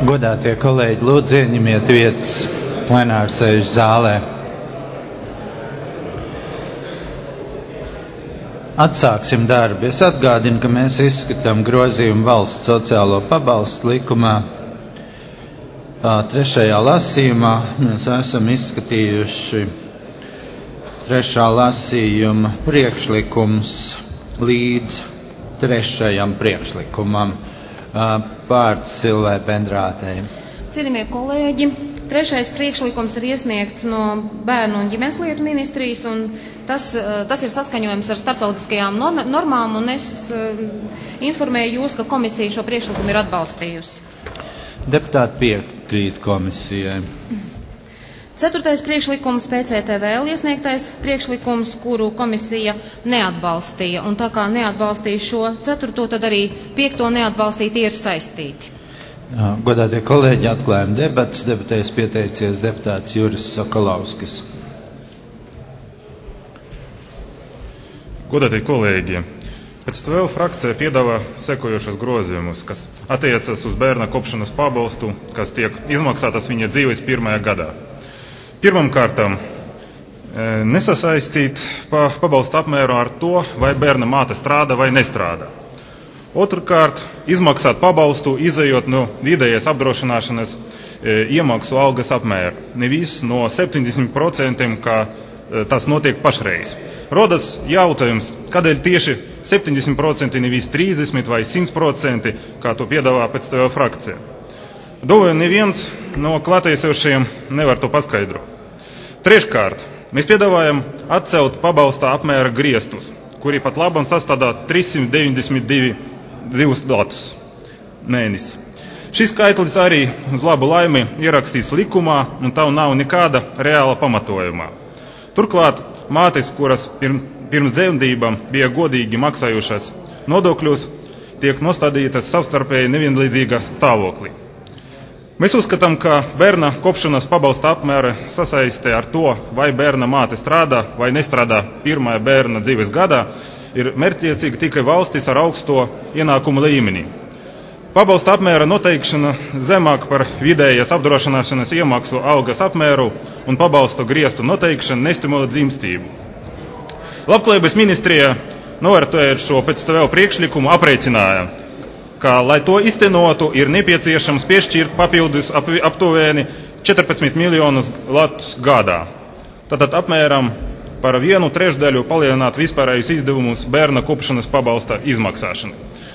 Godātie kolēģi, lūdzu ieņemiet vietas plenārsēžu zālē. Atsāksim darbu. Es atgādinu, ka mēs izskatām grozījumu valsts sociālo pabalstu likumā. Trešajā lasījumā mēs esam izskatījuši trešā lasījuma priekšlikums līdz trešajam priekšlikumam. Vārds Silvai Bendrātei. Cienījamie kolēģi, trešais priekšlikums ir iesniegts no Bērnu un ģimenes lietu ministrijas, un tas ir saskaņojums ar starptautiskajām normām, un es informēju jūs, ka komisija šo priekšlikumu ir atbalstījusi. Deputāti piekrīt komisijai. Ceturtais priekšlikums PCTVL iesniegtais priekšlikums, kuru komisija neatbalstīja, un tā kā neatbalstīja šo ceturto, tad arī piekto neatbalstīt ir saistīti. Godātie kolēģi, atklājam debatas. Debatēs pieteicies deputāts Juris Sokolovskis. Godātie kolēģi, PCTVL frakcija piedāvā sekojošas grozījumus, kas attiecas uz bērna kopšanas pabalstu, kas tiek izmaksātas viņa dzīves pirmajā gadā. Pirmkārtām, nesasaistīt pabalstu apmēru ar to, vai bērna māte strādā vai nestrādā. Otrkārt, izmaksāt pabalstu, izejot no vidējās apdrošināšanas iemaksu algas apmēra. Nevis no 70%, kā tas notiek pašreiz. Rodas jautājums, kādēļ tieši 70%, nevis 30% vai 100%, kā to piedāvā PCTVL frakcija. Domāju, neviens no klātesošiem nevar to paskaidrot. Treškārt, mēs piedāvājam atcelt pabalsta apmēra griestus, kuri pat labam sastādā 392 datus mēnesi. Šis skaitlis arī uz labu laimi ierakstīts likumā, un tā nav nekāda reāla pamatojuma. Turklāt mātes, kuras pirms dzemdībām bija godīgi maksājušas nodokļus, tiek nostādītas savstarpēji nevienlīdzīgā stāvoklī. Mēs uzskatām, ka bērna kopšanas pabalsta apmēra sasaiste ar to, vai bērna māte strādā vai nestrādā pirmajā bērna dzīves gadā, ir mērķtiecīga tikai valstis ar augsto ienākumu līmenī. Pabalsta apmēra noteikšana zemāk par vidējās apdrošināšanas iemaksu algas apmēru un pabalsta griestu noteikšana nestimulē dzimstību. Labklājības ministrija, novērtējot šo PCTVL priekšlikumu, aprēķināja, ka, lai to iztenotu, ir nepieciešams piešķirt papildus aptuveni 14 miljonus latus gadā. Tātad apmēram par 1/3 palielināt vispārējus izdevumus bērna kopšanas pabalsta izmaksāšanai.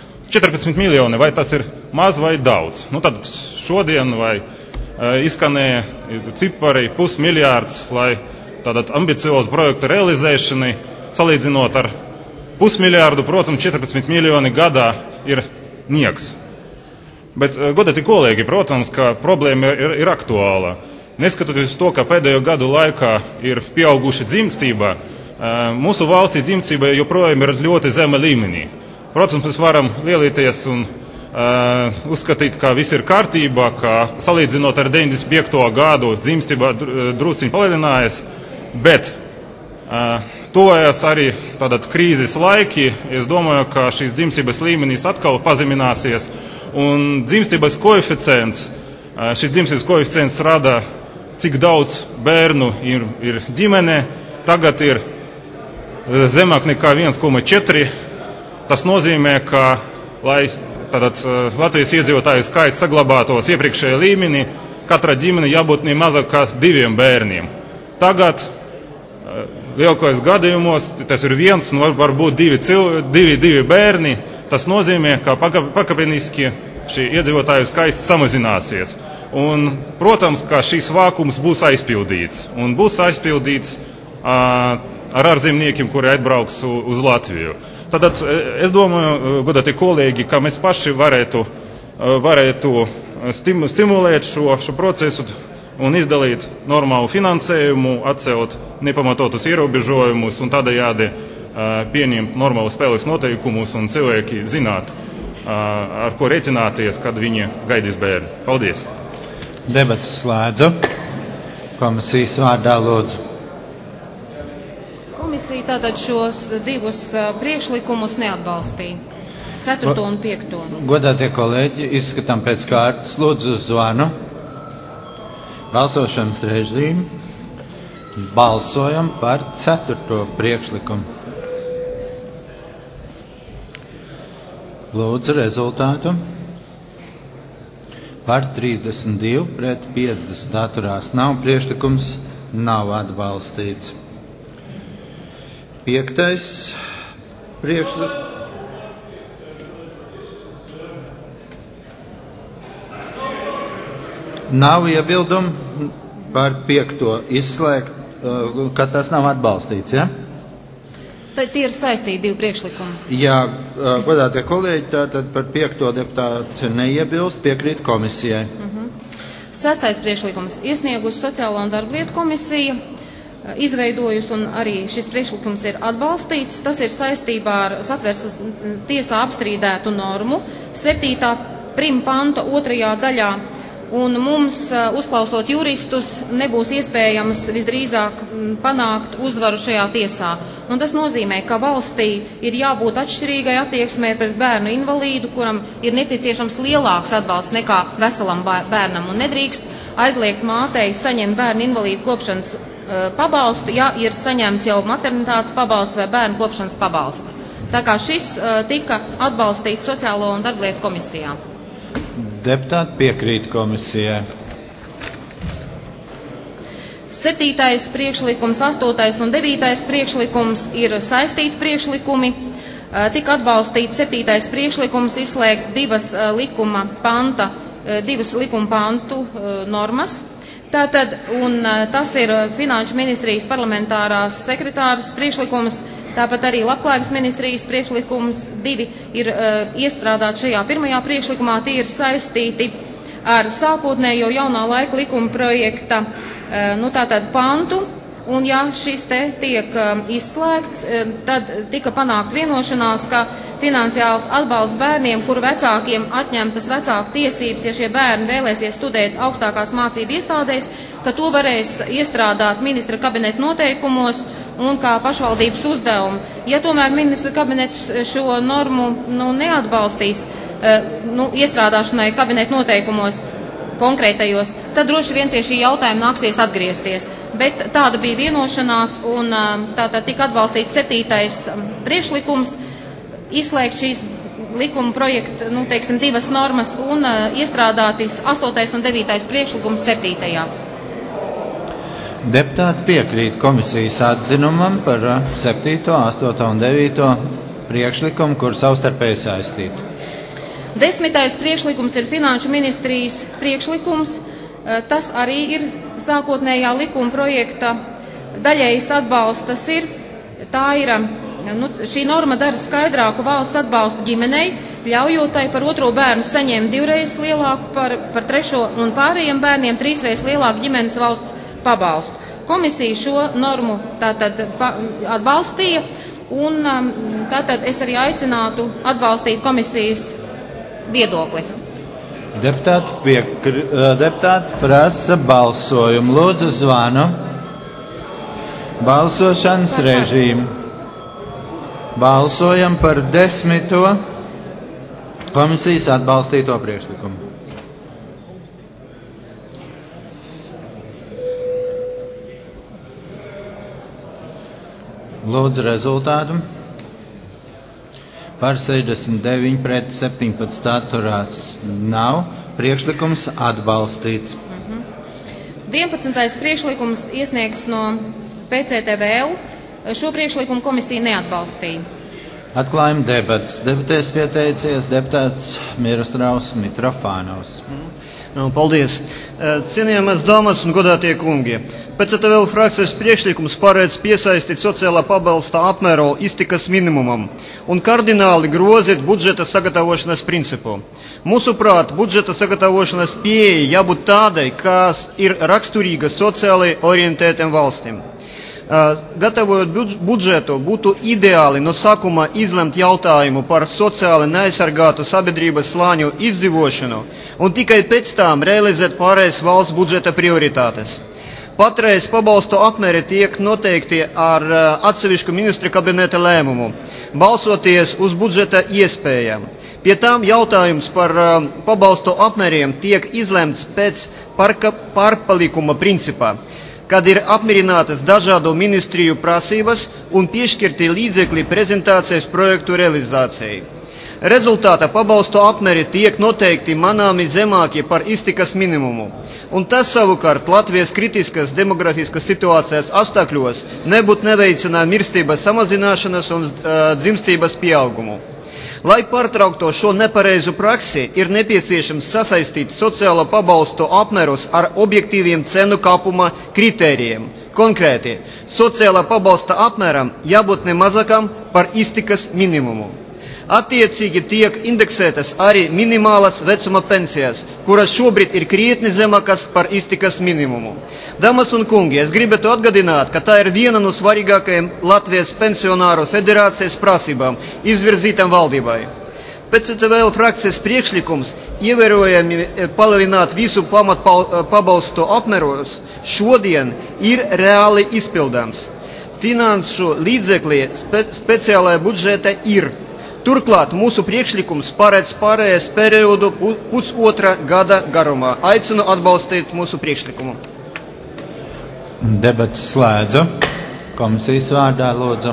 14 miljoni, vai tas ir maz vai daudz? Tad šodien vai izskanēja cipari 500 miljārds, lai tātad ambiciozu projektu realizēšanai, salīdzinot ar 500 miljārdu, protams, 14 miljoni gadā ir nieks. Bet, godāti kolēģi, protams, ka problēma ir aktuāla. Neskatoties uz to, ka pēdējo gadu laikā ir pieauguši dzimstība, mūsu valstī dzimstība joprojām ir ļoti zema līmenī. Protams, mēs varam lielīties un uzskatīt, ka viss ir kārtībā, ka salīdzinot ar 95. gadu dzimstība drusciņi palielinājas, bet tuvojas arī tātad krīzes laiki. Es domāju, ka šīs dzimstības līmenis atkal pazemināsies, un dzimstības koeficients, šis dzimstības koeficients rada, cik daudz bērnu ir ģimene. Tagad ir zemāk nekā 1,4. Tas nozīmē, ka, lai tātad Latvijas iedzīvotāju skaits saglabātos iepriekšējā līmenī, katra ģimene jābūt ne mazāk kā 2 bērniem. Tagad lielākajos gadījumos tas ir 1, varbūt 2 bērni. Tas nozīmē, ka pakāpeniski šī iedzīvotāju skaits samazināsies. Un, protams, ka šīs vākums būs aizpildīts. Un būs aizpildīts ar ārzemniekiem, kuri atbrauks uz Latviju. Tātad es domāju, godātie kolēģi, ka mēs paši varētu stimulēt šo procesu un izdalīt normālu finansējumu, atcelt nepamatotus ierobežojumus un tādējādi pieņemt normālu spēles noteikumus, un cilvēki zinātu, ar ko rēķināties, kad viņi gaidīs bērnu. Paldies! Debatas slēdzu. Komisijas vārdā lūdzu. Komisija tātad šos divus priekšlikumus neatbalstīja. 4. un 5. Godātie kolēģi, izskatām pēc kārtas. Lūdzu zvanu. Balsošanas režīmu. Balsojam par 4. priekšlikumu. Lūdzu rezultātu. Par 32 pret 50 atturās nav. Priekšlikums nav atbalstīts. 5. priekšlikums. Nav iebildumu par 5. izslēgt, ka tas nav atbalstīts, ja? Tad tie ir saistīti 2 priekšlikumi. Jā, godātie kolēģi, tātad par 5. deputāts neiebilst, piekrīt komisijai. 6. priekšlikums iesniegusi Sociālo un darblietu komisija, izveidojusi, un arī šis priekšlikums ir atbalstīts. Tas ir saistībā ar Satversmes tiesā apstrīdētu normu 7. prim panta 2. daļā. Un mums, uzklausot juristus, nebūs iespējams visdrīzāk panākt uzvaru šajā tiesā. Un tas nozīmē, ka valstī ir jābūt atšķirīgai attieksmē pret bērnu invalīdu, kuram ir nepieciešams lielāks atbalsts nekā veselam bērnam. Un nedrīkst aizliegt mātei saņemt bērnu invalīdu kopšanas pabalstu, ja ir saņemts jau maternitātes pabalsts vai bērnu kopšanas pabalsts. Tā kā šis tika atbalstīts Sociālo un darblietu komisijā. Deputāti piekrīt komisijai. 7. priekšlikums, 8. un 9. priekšlikums ir saistīti priekšlikumi. Tika atbalstīts 7. priekšlikums izslēgt 2 likuma pantu normas. Tātad, un tas ir Finanšu ministrijas parlamentārās sekretāras priekšlikums. Tāpat arī Labklājības ministrijas priekšlikums 2 ir iestrādāti šajā 1. priekšlikumā. Tie ir saistīti ar sākotnējo jaunā laika likuma projekta tātad pantu. Un ja šis te tiek izslēgts, tad tika panākt vienošanās, ka finansiāls atbalsts bērniem, kuru vecākiem atņemtas vecāku tiesības, ja šie bērni vēlēsies studēt augstākās mācību iestādēs, ka to varēs iestrādāt ministra kabineta noteikumos un kā pašvaldības uzdevumu. Ja tomēr ministra kabinets šo normu neatbalstīs iestrādāšanai kabineta noteikumos konkrētajos, tad droši vien pie šī jautājuma nāksies atgriezties. Bet tāda bija vienošanās, un tātad tika atbalstīts 7. priekšlikums, izslēgt šīs likuma projekta, 2 normas un iestrādātis 8. un 9. priekšlikums 7. Deputāti piekrīt komisijas atzinumam par 7., 8. un 9. priekšlikumu, kur savstarpēji saistīti. 10. priekšlikums ir Finanšu ministrijas priekšlikums. Tas arī ir sākotnējā likuma projekta daļējs atbalsts. Tas ir, šī norma dara skaidrāku valsts atbalstu ģimenei, ļaujot tai par 2. bērnu saņemt 2 reizes lielāku, par 3. un pārējiem bērniem 3 reizes lielāku ģimenes valsts pabalstu. Komisija šo normu tātad atbalstīja, un tātad es arī aicinātu atbalstīt komisijas viedokli. Deputāti prasa balsojumu. Lūdzu zvanu. Balsošanas režīmu. Balsojam par 10. komisijas atbalstīto priekšlikumu. Lūdzu rezultātu. Par 69 pret 17 atturās nav. Priekšlikums atbalstīts. 11. priekšlikums iesniegts no PCTVL. Šo priekšlikumu komisija neatbalstīja. Atklājam debatas. Debatēs pieteicies deputāts Miroslavs Mitrofānovs. Paldies. Cienījamās dāmas un godātie kungi. PCTVL frakcijas priekšlikums paredz piesaistīt sociālā pabalsta apmēru iztikas minimumam un kardināli grozīt budžeta sagatavošanas principu. Mūsuprāt, budžeta sagatavošanas pieeja jābūt tādai, kas ir raksturīga sociāli orientētiem valstīm. Gatavojot budžetu, būtu ideāli no sākuma izlemt jautājumu par sociāli neaizsargātu sabiedrības slāņu izdzīvošanu un tikai pēc tam realizēt pārējais valsts budžeta prioritātes. Patreiz pabalstu apmēri tiek noteikti ar atsevišķu ministru kabineta lēmumu, balsoties uz budžeta iespējām. Pie tām jautājums par pabalstu apmēriem tiek izlemts pēc pārpalikuma principā, kad ir apmierinātas dažādu ministriju prasības un piešķirti līdzekļi prezentācijas projektu realizācijai. Rezultātā pabalstu apmēri tiek noteikti manāmi zemākie par iztikas minimumu, un tas savukārt Latvijas kritiskas demografiskas situācijas apstākļos nebūtu neveicināja mirstības samazināšanas un dzimstības pieaugumu. Lai pārtrauktu šo nepareizu praksi, ir nepieciešams sasaistīt sociālo pabalstu apmērus ar objektīviem cenu kāpuma kritērijiem. Konkrēti, sociālā pabalsta apmēram jābūt nemazākam par iztikas minimumu. Attiecīgi tiek indeksētas arī minimālas vecuma pensijas, kuras šobrīd ir krietni zemākas par iztikas minimumu. Dāmas un kungi, es gribētu atgādināt, ka tā ir viena no svarīgākajām Latvijas pensionāru federācijas prasībām izvirzītām valdībai. PCTVL frakcijas priekšlikums ievērojami palielināt visu pabalstu apmērus šodien ir reāli izpildāms. Finanšu līdzekļi speciālajā budžeta ir. Turklāt mūsu priekšlikums paredz pārējais periodu pusotra gada garumā. Aicinu atbalstīt mūsu priekšlikumu. Debats slēdzu. Komisijas vārdā lūdzu.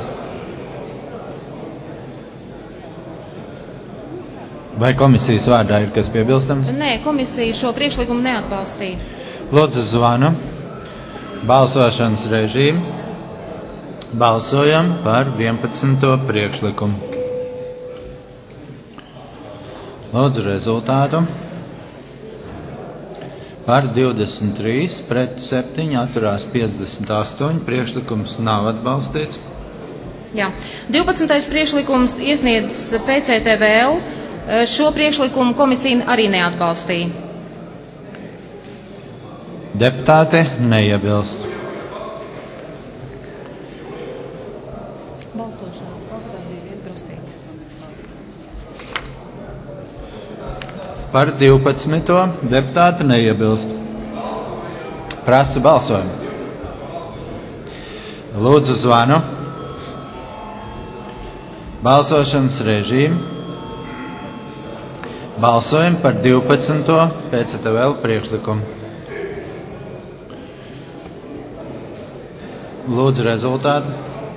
Vai komisijas vārdā ir kas piebilstams? Nē, komisija šo priekšlikumu neatbalstīja. Lūdzu zvanu. Balsošanas režīmu. Balsojam par 11. priekšlikumu. Lūdzu rezultātu. Par 23, pret 7, atturās 58. Priekšlikums nav atbalstīts. Jā. 12. priekšlikums iesniedz PCTVL. Šo priekšlikumu komisija arī neatbalstīja. Deputāti neiebilst. Par 12. deputāti neiebilst. Prasa balsojumu. Lūdzu zvanu. Balsošanas režīmu. Balsojam par 12. PCTVL priekšlikumu. Lūdzu rezultātu.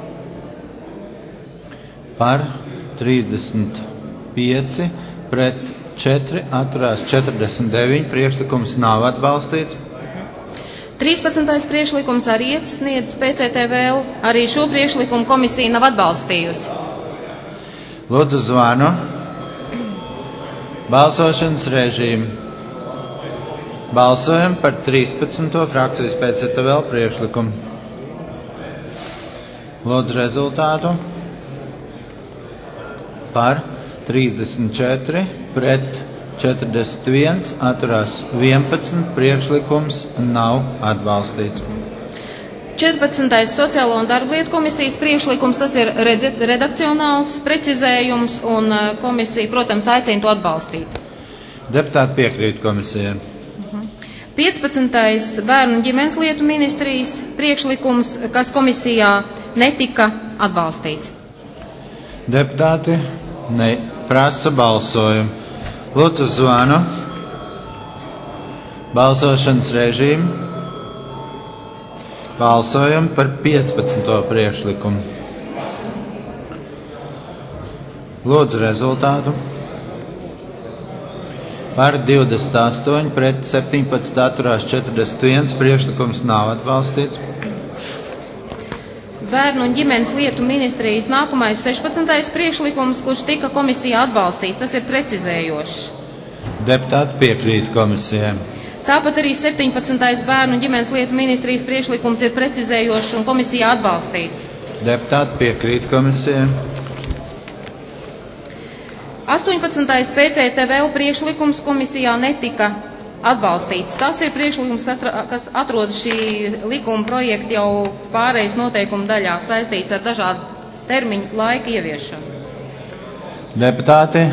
Par 35, pret 4, atturās 49, priekšlikums nav atbalstīts. 13. priekšlikums arī iesniedz PCTVL, arī šo priekšlikumu komisija nav atbalstījusi. Lūdzu zvanu. Balsošanas režīmu. Balsojam par 13. frakcijas PCTVL priekšlikumu. Lūdzu rezultātu. Par 34, pret 41, atturās 11, priekšlikums nav atbalstīts. 14. sociālo un darblietu komisijas priekšlikums, tas ir redakcionāls precizējums, un komisija, protams, aicina to atbalstīt. Deputāti piekrīt komisijai. 15. bērnu un ģimenes lietu ministrijas priekšlikums, kas komisijā netika atbalstīts. Deputāti prasa balsojumu. Lūdzu zvanu. Balsošanas režīmu. Balsojam par 15. priekšlikumu. Lūdzu rezultātu. Par 28, pret 17, atturās 41, priekšlikums nav atbalstīts. Bērnu un ģimenes lietu ministrijas nākamais 16. priekšlikums, kurš tika komisijā atbalstīts, tas ir precizējošs. Deputāti piekrīt komisijai. Tāpat arī 17. bērnu un ģimenes lietu ministrijas priekšlikums ir precizējošs un komisijā atbalstīts. Deputāti piekrīt komisijai. 18. PCTVL priekšlikums komisijā netika atbalstīts. Tas ir priekšlikums, kas atrodas šī likuma projekta jau pārejas noteikuma daļā, saistīts ar dažādu termiņu laika ieviešanu. Deputāti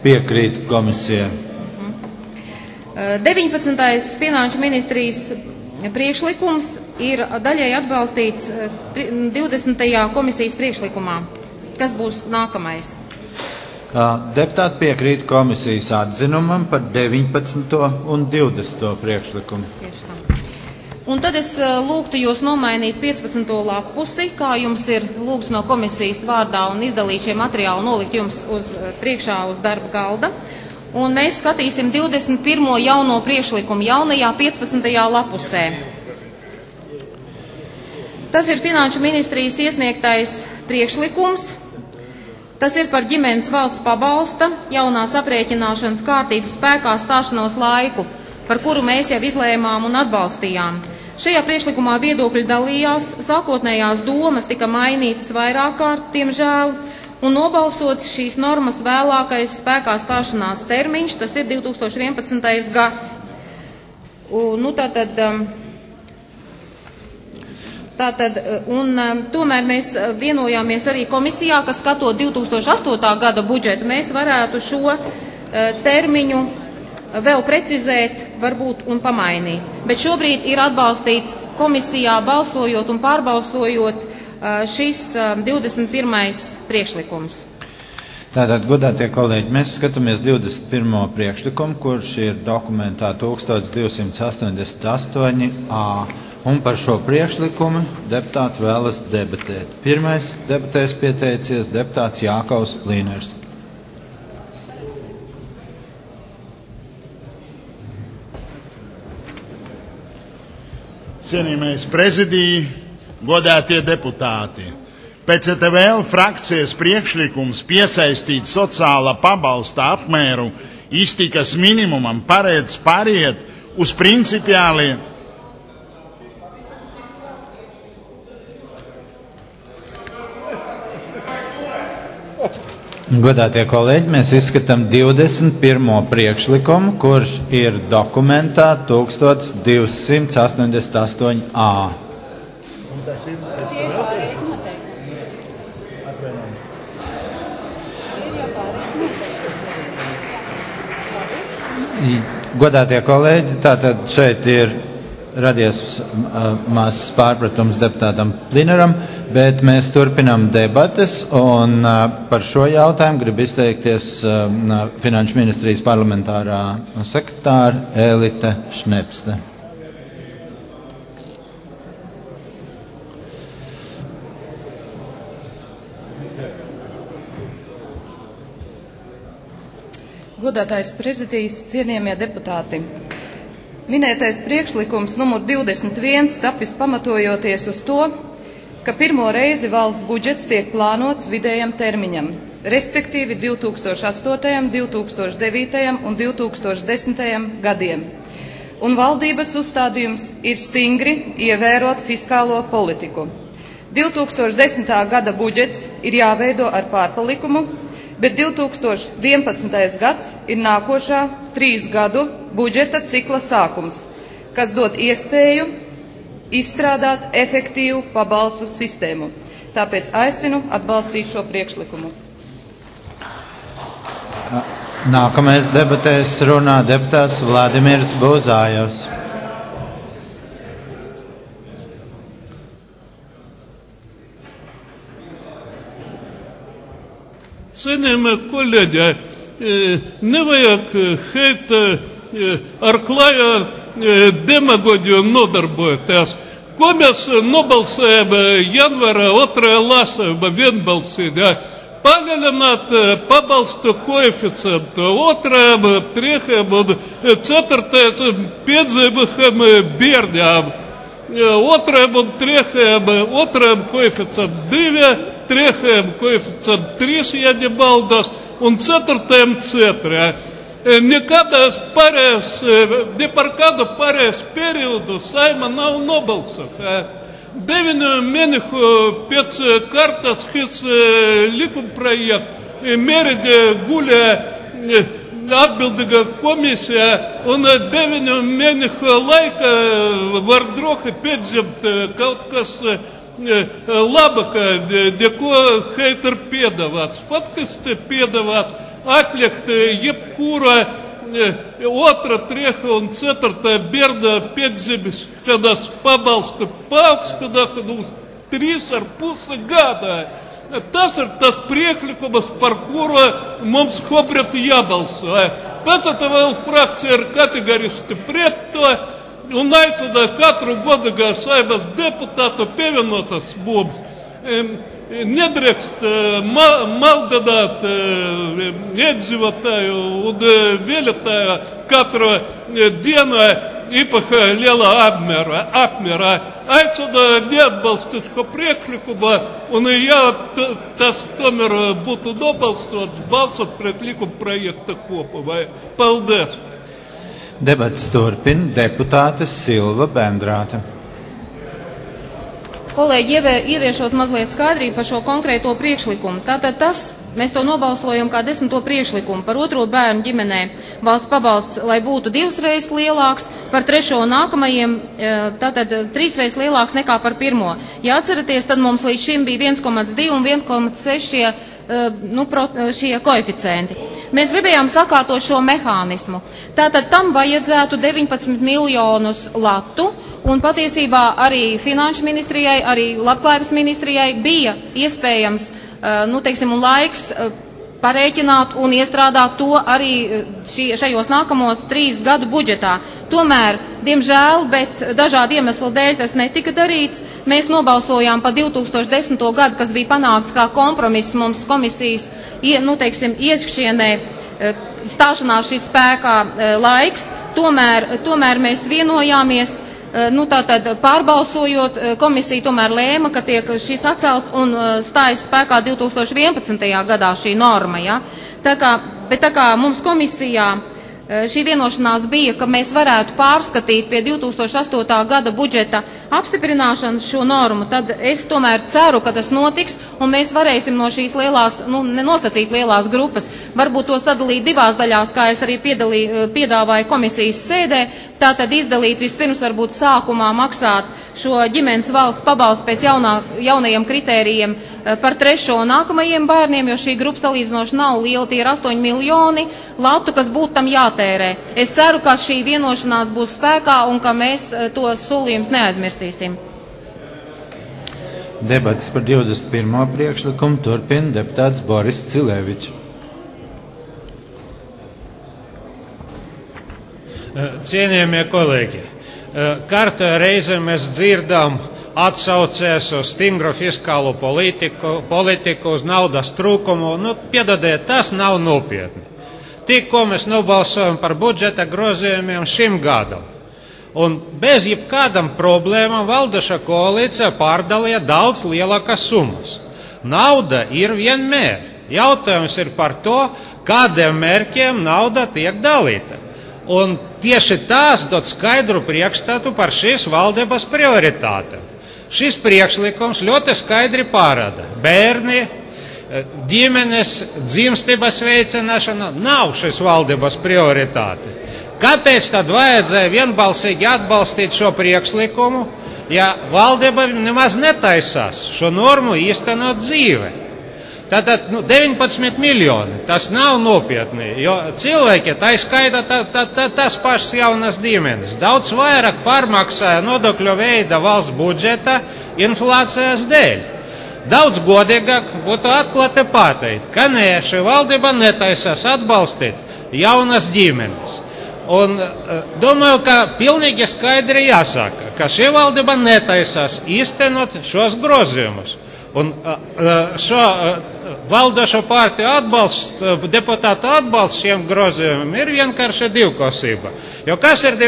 piekrīt komisijai. 19. finanšu ministrijas priekšlikums ir daļai atbalstīts 20. komisijas priekšlikumā. Kas būs nākamais? Deputāti piekrīt komisijas atzinumam par 19. un 20. priekšlikumu. Tieši tā. Un tad es lūgtu jūs nomainīt 15. lapusi, kā jums ir lūgts no komisijas vārdā un izdalīt šie materiāli, nolikt jums uz priekšā uz darba galda. Un mēs skatīsim 21. jauno priekšlikumu jaunajā 15. lapusē. Tas ir Finanšu ministrijas iesniegtais priekšlikums. Tas ir par ģimenes valsts pabalsta jaunās aprēķināšanas kārtības spēkā stāšanos laiku, par kuru mēs jau izlēmām un atbalstījām. Šajā priekšlikumā viedokļi dalījās, sākotnējās domas tika mainītas vairāk kārt, diemžēl, un nobalsots šīs normas vēlākais spēkā stāšanās termiņš, tas ir 2011. gads. Tomēr mēs vienojāmies arī komisijā, ka skatot 2008. gada budžetu, mēs varētu šo termiņu vēl precizēt, varbūt un pamainīt. Bet šobrīd ir atbalstīts komisijā balsojot un pārbalsojot šis 21. priekšlikums. Tātad, godātie kolēģi, mēs skatāmies 21. priekšlikumu, kurš ir dokumentā 1288A. Un par šo priekšlikumu deputāti vēlas debatēt. Pirmais debatēs pieteicies deputāts Jākaus Plīners. Cienījamais prezidija, godātie deputāti, PCTVL frakcijas priekšlikums piesaistīt sociālā pabalsta apmēru iztikas minimumam paredz pāriet uz principiāli Godātie kolēģi, mēs izskatām 21. priekšlikumu, kurš ir dokumentā 1288A. Tie ir pārējais noteikti. Godātie kolēģi, tātad šeit ir radies mazs pārpratums deputātam Plineram, bet mēs turpinām debates, un par šo jautājumu grib izteikties Finanšu ministrijas parlamentārā sekretāra Ēlite Šnepste. Godātais prezidijs, cienījamie deputāti. Minētais priekšlikums numur 21 tapis pamatojoties uz to, ka pirmo reizi valsts budžets tiek plānots vidējam termiņam, respektīvi 2008., 2009. un 2010. gadiem. Un valdības uzstādījums ir stingri ievērot fiskālo politiku. 2010. gada budžets ir jāveido ar pārpalikumu, bet 2011. gads ir nākošā 3 gadu budžeta cikla sākums, kas dod iespēju izstrādāt efektīvu pabalstu sistēmu. Tāpēc aicinu atbalstīt šo priekšlikumu. Nākamais debatēs runā deputāts Vladimirs Buzājovs. Cienījamie kolēģi, nevajag ar klāju demagoģiju nodarboties. Ko mēs nobalsējam janvārā 2. lasījumā vienbalsīgi? Palielināt pabalstu koeficientu 2., 3. un 4. piedzimumam bērniem. 2. un 3. koeficientu 2, 3. koeficientu 3, ja nemaldos, un 4. 4. Ne par kādu pārējais periodu Saima nav nobalsojusi. 9 mēnešu pēc kārtas šis likumprojekts mērķi guļa atbildīga komisija, un 9 mēnešu laika var droši piedzimt kaut kas labāka, neko šeit ir piedāvāts. Faktiski piedāvāts atlikt jebkura otra, treha un ceturtā bērna piedzīmes, kādās pabalsta paaugstināt uz 3,5 gada. Tas ir tas priekšlikums, par kuru mums šobrīd jābalso. PCTVL frakcija ir kategoriski pret to un aicina katru godīgā Saeimas deputātu pievienoties mums. Nedrīkst maldināt iedzīvotāju un vēlētāju katru dienu īpaši lielā apmērā. Aicina neatbalstīt šo priekšlikumu, un ja tas tomēr būtu nobalstots, balsot pret likuma projekta kopumā. Paldies! Debats turpina deputāte Silva Bendrāte. Kolēģi, ieviešot mazliet skaidrību par šo konkrēto priekšlikumu. Tātad mēs to nobalsojam kā 10. priekšlikumu par 2. bērnu ģimenē valsts pabalsts, lai būtu 2 reizes lielāks, par 3. un nākamajiem, tātad 3 reizes lielāks nekā par 1. Ja atceraties, tad mums līdz šim bija 1,2 un 1,6 šie koeficienti. Mēs gribējām sakārtot šo mehānismu. Tātad tam vajadzētu 19 miljonus latu. Un patiesībā arī Finanšu ministrijai, arī Labklājības ministrijai bija iespējams, un laiks parēķināt un iestrādāt to arī šajos nākamos 3 gadu budžetā. Tomēr, diemžēl, bet dažādu iemeslu dēļ tas netika darīts. Mēs nobalsojām par 2010. gadu, kas bija panākts kā kompromiss mums komisijas, iekšienē stāšanās šis spēkā laiks. Tomēr mēs vienojāmies. Tātad pārbalsojot, komisija tomēr lēma, ka tiek šis atcelts un stājas spēkā 2011. gadā šī norma. Ja? Tā kā mums komisijā šī vienošanās bija, ka mēs varētu pārskatīt pie 2008. gada budžeta apstiprināšanas šo normu, tad es tomēr ceru, ka tas notiks un mēs varēsim no šīs lielās, nenosacīt lielās grupas, varbūt to sadalīt 2 daļās, kā es arī piedāvāju komisijas sēdē, tātad izdalīt vispirms varbūt sākumā maksāt šo ģimenes valsts pabalstu pēc jaunajiem kritērijiem par 3. un nākamajiem bērniem, jo šī grupa salīdzinoši nav liela, tie ir 8 miljoni latu, kas būtu tam jātērē. Es ceru, ka šī vienošanās būs spēkā un ka mēs tos solījumus neaizmirsīsim. Debats par 21. priekšlikumu turpina deputāts Boris Cilevičs. Cienījamie kolēģi, kārtē reize mēs dzirdam atsaucies uz stingru fiskālu politiku, uz naudas trūkumu. Piedodiet, tas nav nopietni. Tikko mēs nobalsojam par budžeta grozījumiem šim gadam. Un bez jebkādām problēmām valdošā koalīcija pārdalīja daudz lielākas summas. Nauda ir vienmēr. Jautājums ir par to, kādiem mērķiem nauda tiek dalīta. Un tieši tās dod skaidru priekšstatu par šīs valdības prioritātēm. Šis priekšlikums ļoti skaidri parāda. Bērni, ģimenes, dzimstības veicināšana nav šīs valdības prioritāte. Kāpēc tad vajadzēja vienbalsīgi atbalstīt šo priekšlikumu, ja valdība nemaz netaisās šo normu īstenot dzīvē? Tātad 19 miljoni, tas nav nopietni, jo cilvēki, tā skaita tas pašas jaunas ģimenes, daudz vairāk pārmaksāja nodokļu veida valsts budžeta inflācijas dēļ. Daudz godīgāk būtu atklāti pateikt, ka nē, šī valdība netaisās atbalstīt jaunas ģimenes. Un domāju, ka pilnīgi skaidri jāsaka, ka šī valdība netaisās īstenot šos grozījumus. Un šo valdošo partiju atbalsts, deputātu atbalsts šiem grozījumiem ir vienkārši divkosība. Jo kas ir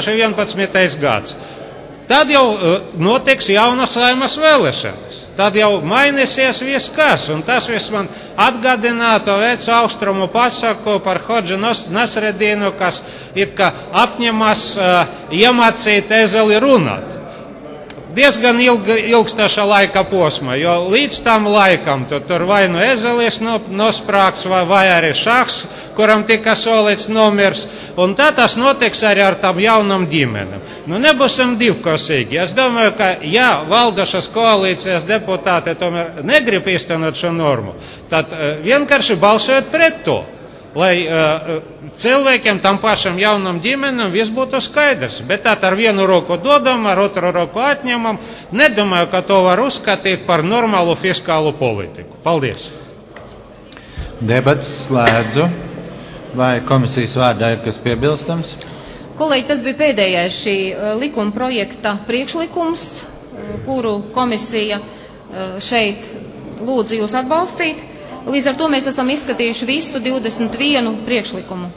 2011. gads? Tad jau notiks jaunas Saeimas vēlēšanas. Tad jau mainīsies viss kas. Un tas viss man atgādinātu vecu austrumu pasaku par Hodžu Nasredīnu, kas it kā apņemas iemācīt ezeli runāt. Diezgan ilgstoša laika posma, jo līdz tam laikam tur vai nu ezelis nosprāgs, vai arī šahs, kuram tika solīts nomirs, un tā tas notiks arī ar tām jaunām ģimenēm. Nebūsim divkosīgi. Es domāju, ka ja valdošas koalīcijas deputāti tomēr negrib īstenot šo normu, tad vienkārši balsojot pret to. lai cilvēkiem, tam pašam jaunam ģimenem, viss būtu skaidrs. Bet tā ar vienu roku dodam, ar otru roku atņemam. Nedomāju, ka to var uzskatīt par normālu fiskālu politiku. Paldies! Debats slēdzu. Vai komisijas vārdā ir kas piebilstams? Kolēģi, tas bija pēdējais šī likuma projekta priekšlikums, kuru komisija šeit lūdzu jūs atbalstīt. Līdz ar to mēs esam izskatījuši visu 21 priekšlikumu.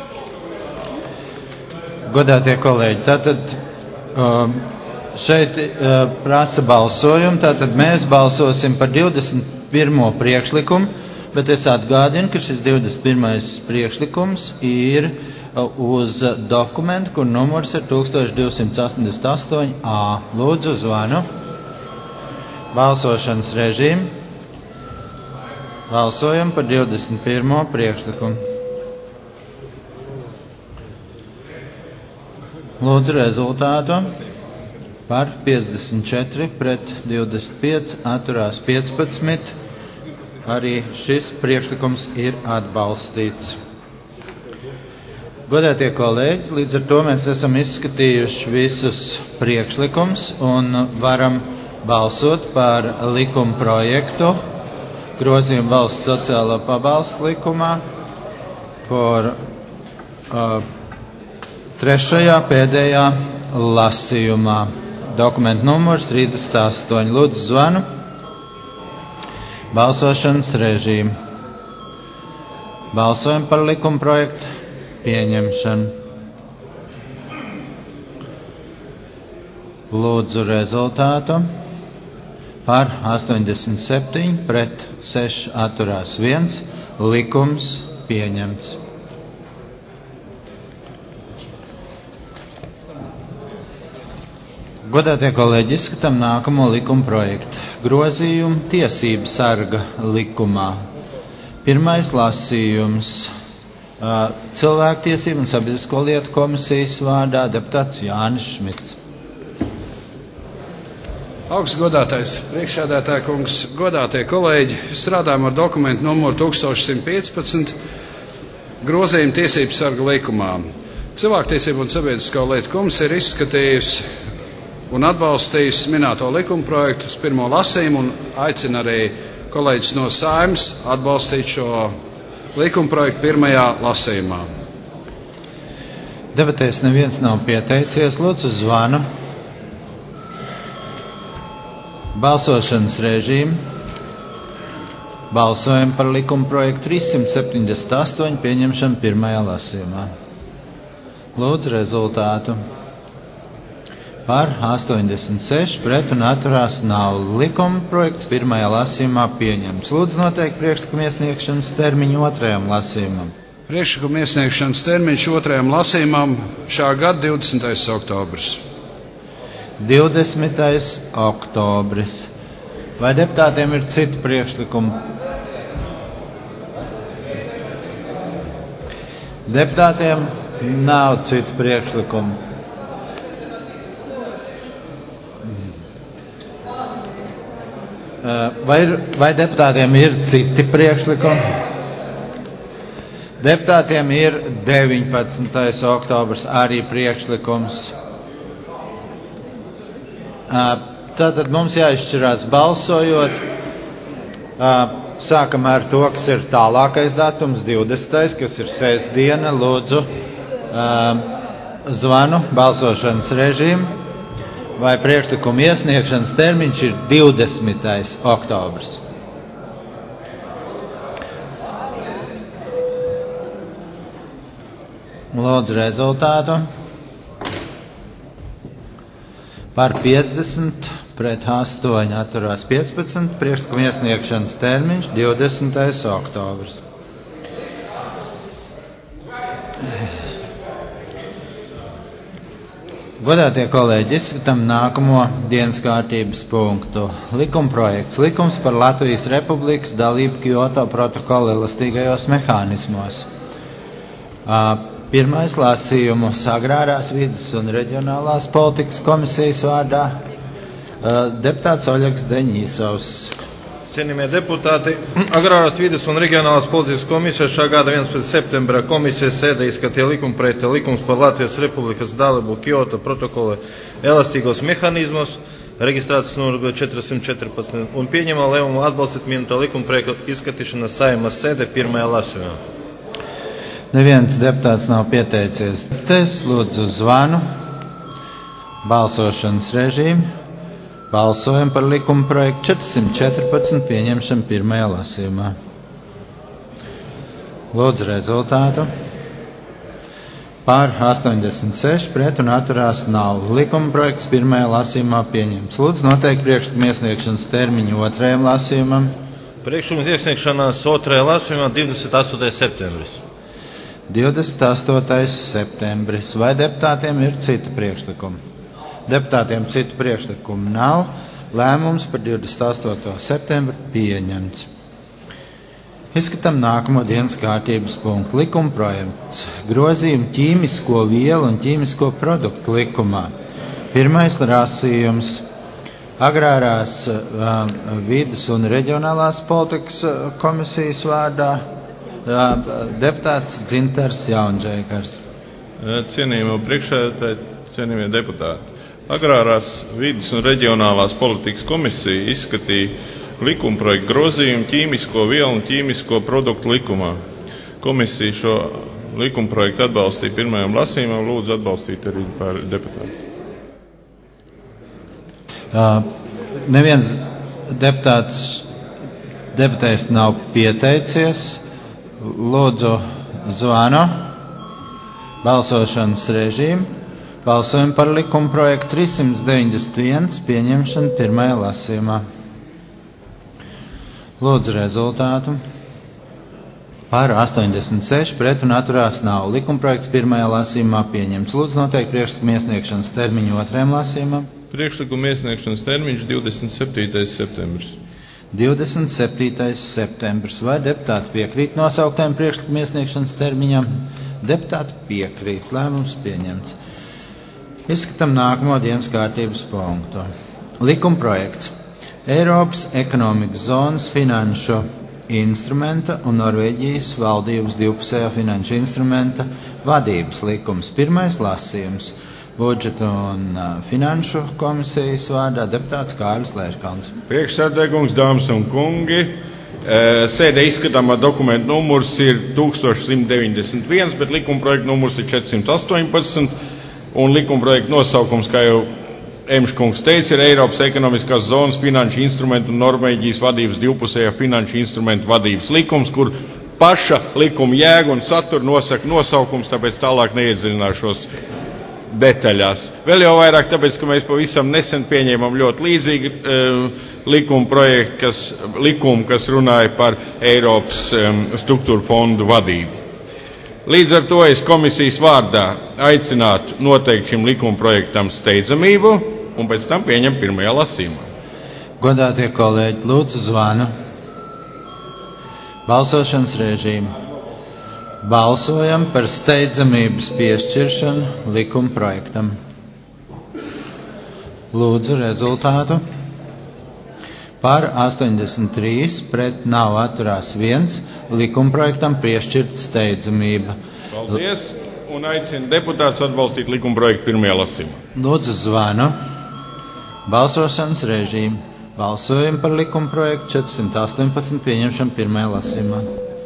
Godātie kolēģi, tātad šeit prasa balsojumu, tātad mēs balsosim par 21. priekšlikumu, bet es atgādinu, ka šis 21. priekšlikums ir uz dokumentu, kur numurs ir 1288A. Lūdzu, zvanu. Balsošanas režīmu. Balsojam par 21. priekšlikumu. Lūdzu rezultātu. Par 54 pret 25 atturās 15. Arī šis priekšlikums ir atbalstīts. Godātie kolēģi, līdz ar to mēs esam izskatījuši visus priekšlikums un varam balsot par likuma projektu grozījumu valsts sociālo pabalstu likumā par trešajā pēdējā lasījumā. Dokumentu numurs 38. Lūdzu, zvanu. Balsošanas režīmu. Balsojam par likuma projektu pieņemšanu. Lūdzu rezultātu. Par 87 pret 6 atturās 1. Likums pieņemts. Godātie kolēģi, izskatām nākamo likuma projektu. Grozījumu tiesību sarga likumā. Pirmais lasījums. Cilvēktiesību un sabiedrisko lietu komisijas vārdā deputāts Jānis Šmits. Augstgodātais priekšsēdētāja kungs, godātie kolēģi, strādājam ar dokumentu numuru 1115 grozījumu tiesību sarga likumā. Cilvēktiesību un sabiedrisko lietu komisija ir izskatījusi un atbalstījis minēto likuma projektu uz pirmo lasījumu un aicina arī kolēģis no Saeimas atbalstīt šo likuma projektu pirmajā lasījumā. Debatēs neviens nav pieteicies. Lūdzu, zvanu. Balsošanas režīmu. Balsojam par likuma projektu 378 pieņemšanu pirmajā lasījumā. Lūdzu rezultātu. Par 86 pret un atturās nav. Likuma projekts pirmajā lasījumā pieņemts. Lūdzu noteikt priekšlikuma iesniegšanas termiņu otrajam lasījumam. Priekšlikuma iesniegšanas termiņš otrajam lasījumam šā gada 20. oktobris. 20. oktobris. Vai deputātiem ir citi priekšlikumi? Deputātiem nav citu priekšlikumu. Vai deputātiem ir citi priekšlikumi? Deputātiem ir 19. oktobrs arī priekšlikums. Tātad mums jāizšķirās balsojot. Sākam ar to, kas ir tālākais datums, 20. kas ir sestdiena. Lūdzu, zvanu, balsošanas režīmu. Vai priekšlikuma iesniegšanas termiņš ir 20. oktobrs? Lūdzu rezultātu. Par 50 pret 8 atturās 15. Priekšlikuma iesniegšanas termiņš 20. oktobrs. Godātie kolēģi, izskatām nākamo dienas kārtības punktu. Likuma projekts. Likums par Latvijas Republikas dalību Kyoto protokola elastīgajos mehānismos. Pirmais lasījums Agrārās vides un reģionālās politikas komisijas vārdā deputāts Oļegs Deņīsovs. Cienījamie deputāti, Agrārās vides un reģionālās politikas komisija šā gada 11. septembrā komisijas sēdē izskatīja likumprojekta likums par Latvijas Republikas dalību Kyoto protokola elastīgos mehānismos, reģistrācijas numuru 414, un pieņēma lēmumu atbalstīt minēto likumprojektu izskatīšanu Saeimas sēdē pirmajā lasījumā. Neviens deputāts nav pieteicies. Es lūdzu zvanu, balsošanas režīmu. Balsojam par likuma projektu 414 pieņemšanu pirmajā lasījumā. Lūdzu rezultātu. Pār 86 pret un atturās nav. Likuma projekts pirmajā lasījumā pieņemts. Lūdzu noteikt priekšlikumu iesniegšanas termiņu otrajam lasījumam. Priekšlikums iesniegšanās otrajā lasījumā 28. septembris. 28. septembris. Vai deputātiem ir citi priekšlikumi? Deputātiem citu priekšlikumu nav. Lēmums par 28. septembru pieņemts. Izskatām nākamo dienas kārtības punktu. Likuma projekts grozījumu ķīmisko vielu un ķīmisko produktu likumā. Pirmais lasījums Agrārās vides un reģionālās politikas komisijas vārdā deputāts Dzintars Jaunžēkars. Cienījamo priekšsēdētāji, cienījamie deputāti. Agrārās vides un reģionālās politikas komisija izskatīja likumprojektu grozījumu ķīmisko vielu un ķīmisko produktu likumā. Komisija šo likumprojektu atbalstīja pirmajam lasījumam, lūdzu atbalstīt arī par deputātus. Neviens deputējs nav pieteicies. Lūdzu zvanu, balsošanas režīmu. Balsojam par likuma projektu 391 pieņemšanu pirmajā lasījumā. Lūdzu rezultātu. Par 86 pret un atturās nav. Likuma projekts pirmajā lasījumā pieņemts. Lūdzu noteikt priekšlikumu iesniegšanas termiņu otrajam lasījumam. Priekšlikuma iesniegšanas termiņš 27. septembris. 27. septembris. Vai deputāti piekrīt nosauktējiem priekšlikumu iesniegšanas termiņam? Deputāti piekrīt. Lēmums pieņemts. Izskatām nākamo dienas kārtības punktu. Likuma projekts Eiropas ekonomikas zonas finanšu instrumenta un Norvēģijas valdības divpusējā finanšu instrumenta vadības likums. Pirmais lasījums. Budžeta un finanšu komisijas vārdā deputāts Kārlis Lēškalns. Priekšsēdētāj kungs, dāmas un kungi, sēdē izskatāmā dokumenta numurs ir 1191, bet likuma projekta numurs ir 418. Un likumprojekta nosaukums, kā jau Emškungs teica, ir Eiropas ekonomiskās zonas finanšu instrumentu un Norvēģijas vadības divpusējā finanšu instrumentu vadības likums, kur paša likuma jēga un satura nosaka nosaukums, tāpēc tālāk neiedziļināšos detaļās. Vēl jau vairāk tāpēc, ka mēs pavisam nesen pieņēmām ļoti līdzīgi likumu, kas runāja par Eiropas struktūra fondu vadību. Līdz ar to es komisijas vārdā aicinātu noteikt šim likuma projektam steidzamību un pēc tam pieņemt pirmajā lasījumā. Godātie kolēģi, lūdzu zvanu. Balsošanas režīmu. Balsojam par steidzamības piešķiršanu likuma projektam. Lūdzu rezultātu. Par 83 pret nav atturās 1. Likumprojektam piešķirta steidzamība. Paldies un aicinu deputātus atbalstīt likumprojektu pirmajā lasījumā. Lūdzu zvanu. Balsošanas režīmu. Balsojam par likumprojektu 418 pieņemšanu pirmajā lasījumā.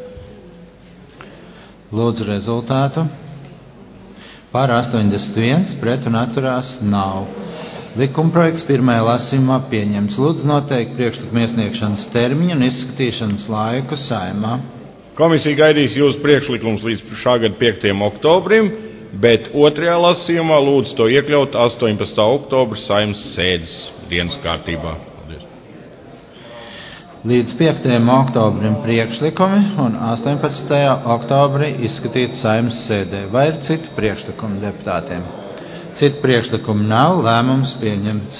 Lūdzu rezultātu. Par 81 pret un atturās nav. Likumprojekts pirmajā lasījumā pieņemts. Lūdzu noteikt priekšlikumu iesniegšanas termiņu un izskatīšanas laiku Saeimā. Komisija gaidīs jūsu priekšlikumus līdz šā gada 5. oktobrim, bet otrajā lasījumā lūdzu to iekļaut 18. oktobra Saeimas sēdes dienas kārtībā. Paldies. Līdz 5. oktobrim priekšlikumi un 18. oktobrī izskatīt Saeimas sēdē. Vai ir citi priekšlikumi deputātiem? Citu priekšlikumu nav, lēmums pieņemts.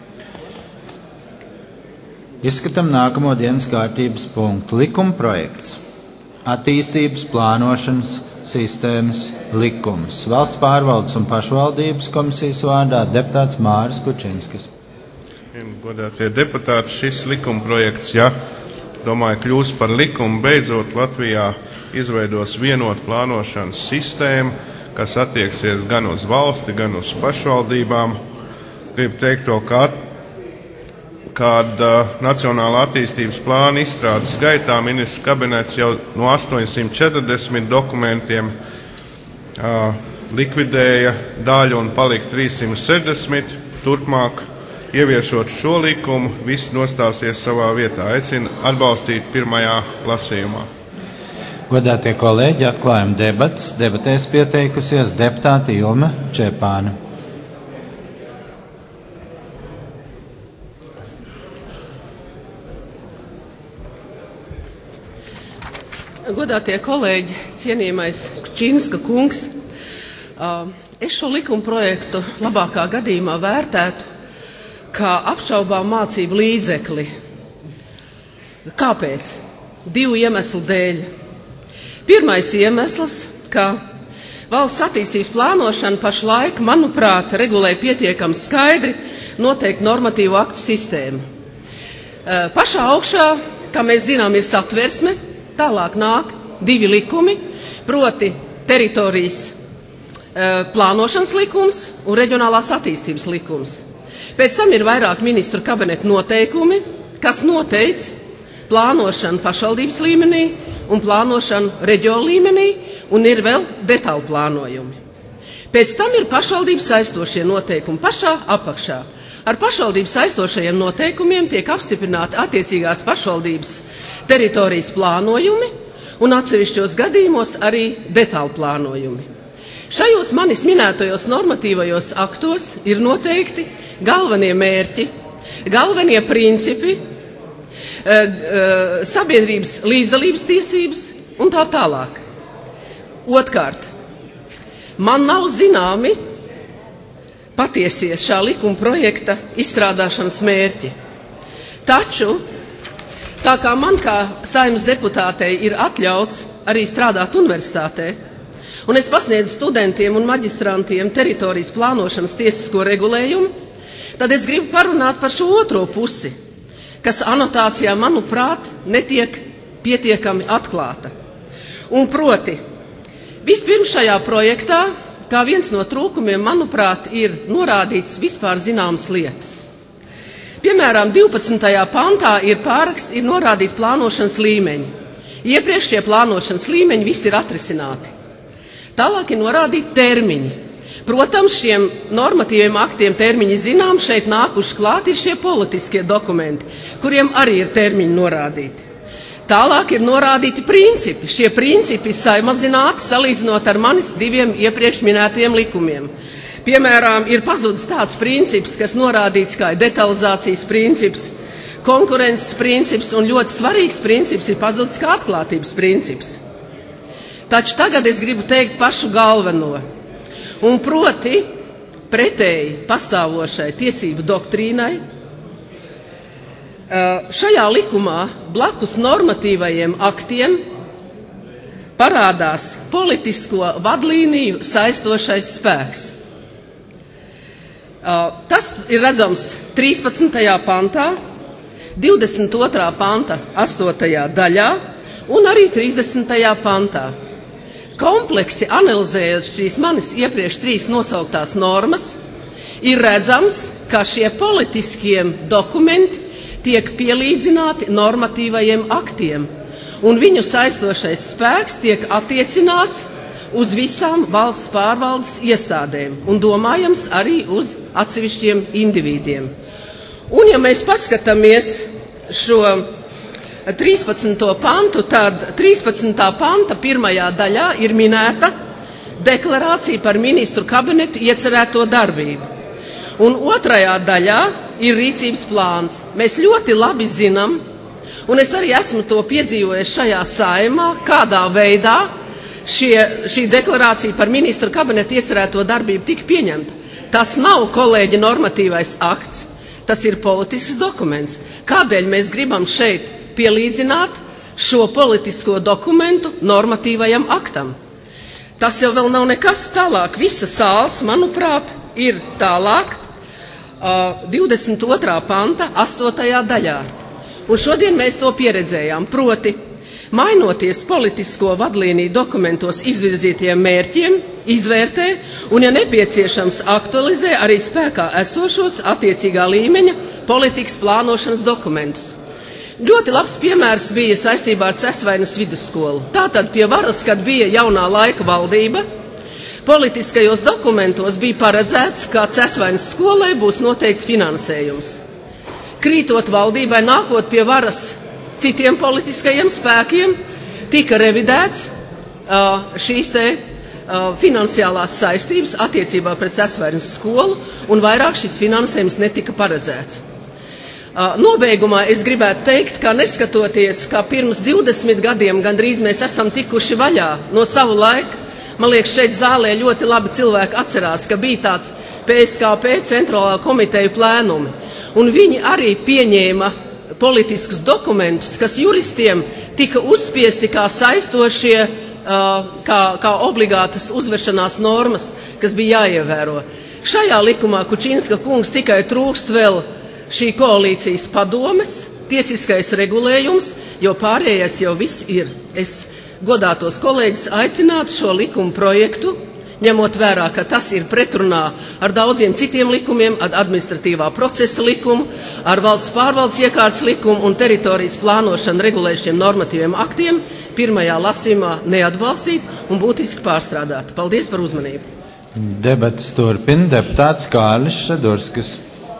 Izskatām nākamo dienas kārtības punktu. Likuma projekts. Attīstības plānošanas sistēmas likums. Valsts pārvaldes un pašvaldības komisijas vārdā deputāts Māris Kučinskis. Godātie deputāti, šis likuma projekts, ja domāju, kļūs par likumu. Beidzot Latvijā izveidos vienotu plānošanas sistēmu, kas attieksies gan uz valsti, gan uz pašvaldībām. Gribu teikt to, kad Nacionālā attīstības plāna izstrādes gaitā ministrs kabinets jau no 840 dokumentiem likvidēja daļu un palika 360. Turpmāk, ieviešot šo likumu, viss nostāsies savā vietā. Aicinu atbalstīt pirmajā lasījumā. Godātie kolēģi, atklājam debatas. Debatēs pieteikusies deputāte Ilma Čepāne. Godātie kolēģi, cienījamais Kčīnska kungs, es šo likuma projektu labākā gadījumā vērtētu kā apšaubām mācību līdzekli. Kāpēc? 2 iemeslu dēļ. Pirmais iemesls, ka valsts attīstības plānošana pašlaik, manuprāt, regulē pietiekami skaidri noteikti normatīvu aktu sistēmu. Pašā augšā, kā mēs zinām, ir satversme, tālāk nāk 2 likumi, proti teritorijas plānošanas likums un reģionālās attīstības likums. Pēc tam ir vairāk ministru kabineta noteikumi, kas noteic plānošanu pašvaldības līmenī un plānošanu reģionu līmenī, un ir vēl detālu plānojumi. Pēc tam ir pašvaldības saistošie noteikumi pašā apakšā. Ar pašvaldības saistošajiem noteikumiem tiek apstiprināti attiecīgās pašvaldības teritorijas plānojumi un atsevišķos gadījumos arī detālu plānojumi. Šajos manis minētajos normatīvajos aktos ir noteikti galvenie mērķi, galvenie principi, sabiedrības līdzdalības tiesības un tā tālāk. Otkārt, man nav zināmi patiesie šā likuma projekta izstrādāšanas mērķi. Taču, tā kā man kā Saeimas deputātei ir atļauts arī strādāt universitātē, un es pasniedzu studentiem un maģistrantiem teritorijas plānošanas tiesisko regulējumu, tad es gribu parunāt par šo otro pusi, kas anotācijā, manuprāt, netiek pietiekami atklāta. Un proti, vispirms šajā projektā, kā viens no trūkumiem, manuprāt, ir norādīts vispār zināmas lietas. Piemēram, 12. pantā ir norādīti plānošanas līmeņi. Iepriekš šie plānošanas līmeņi visi ir atrisināti. Tālāk ir norādīti termiņi. Protams, šiem normatīviem aktiem termiņi zinām, šeit nākuši klāt ir šie politiskie dokumenti, kuriem arī ir termiņi norādīti. Tālāk ir norādīti principi. Šie principi samazināti salīdzinot ar manis 2 iepriekš minētajiem likumiem. Piemēram, ir pazudis tāds princips, kas norādīts kā detalizācijas princips, konkurences princips un ļoti svarīgs princips ir pazudis kā atklātības princips. Taču tagad es gribu teikt pašu galveno. Un proti, pretēji pastāvošai tiesību doktrīnai, šajā likumā blakus normatīvajiem aktiem parādās politisko vadlīniju saistošais spēks. Tas ir redzams 13. pantā, 22. panta 8. daļā un arī 30. pantā. Kompleksi analizējot šīs manis iepriekš 3 nosauktās normas, ir redzams, ka šie politiskie dokumenti tiek pielīdzināti normatīvajiem aktiem, un viņu saistošais spēks tiek attiecināts uz visām valsts pārvaldes iestādēm, un domājams arī uz atsevišķiem individiem. Un ja mēs paskatāmies šo 13. pantu, tad 13. panta 1. daļā ir minēta deklarācija par ministru kabinetu iecerēto darbību. Un 2. daļā ir rīcības plāns. Mēs ļoti labi zinām, un es arī esmu to piedzīvojis šajā Saeimā, kādā veidā šī deklarācija par ministru kabinetu iecerēto darbību tika pieņemta. Tas nav, kolēģi, normatīvais akts, tas ir politisks dokuments. Kādēļ mēs gribam šeit pielīdzināt šo politisko dokumentu normatīvajam aktam? Tas jau vēl nav nekas tālāk. Visa sāls, manuprāt, ir tālāk 22. panta 8. daļā. Un šodien mēs to pieredzējām, proti, mainoties politisko vadlīniju dokumentos izvirzītiem mērķiem, izvērtē un, ja nepieciešams, aktualizē arī spēkā esošos attiecīgā līmeņa politikas plānošanas dokumentus. Ļoti labs piemērs bija saistībā ar Cesvainas vidusskolu. Tātad pie varas, kad bija jaunā laika valdība, politiskajos dokumentos bija paredzēts, ka Cesvainas skolai būs noteikts finansējums. Krītot valdībai, nākot pie varas citiem politiskajiem spēkiem, tika revidēts šīs te finansiālās saistības attiecībā pret Cesvainas skolu, un vairāk šis finansējums netika paredzēts. Nobeigumā es gribētu teikt, ka neskatoties, ka pirms 20 gadiem gandrīz mēs esam tikuši vaļā no savu laiku, man liekas, šeit zālē ļoti labi cilvēki atcerās, ka bija tāds PSKP centrālā komiteja plēnumi, un viņi arī pieņēma politiskus dokumentus, kas juristiem tika uzspiesti kā saistošie, kā obligātas uzvešanās normas, kas bija jāievēro. Šajā likumā Kučinska kungs tikai trūkst vēl šī koalīcijas padomes, tiesiskais regulējums, jo pārējais jau viss ir. Es godātos kolēģus aicinātu šo likumu projektu, ņemot vērā, ka tas ir pretrunā ar daudziem citiem likumiem, ar administratīvā procesa likumu, ar valsts pārvaldes iekārtas likumu un teritorijas plānošanu regulējušiem normatīviem aktiem, pirmajā lasījumā neatbalstīt un būtiski pārstrādāt. Paldies par uzmanību. Debats turpina deputāts Kārlis Šadurskis.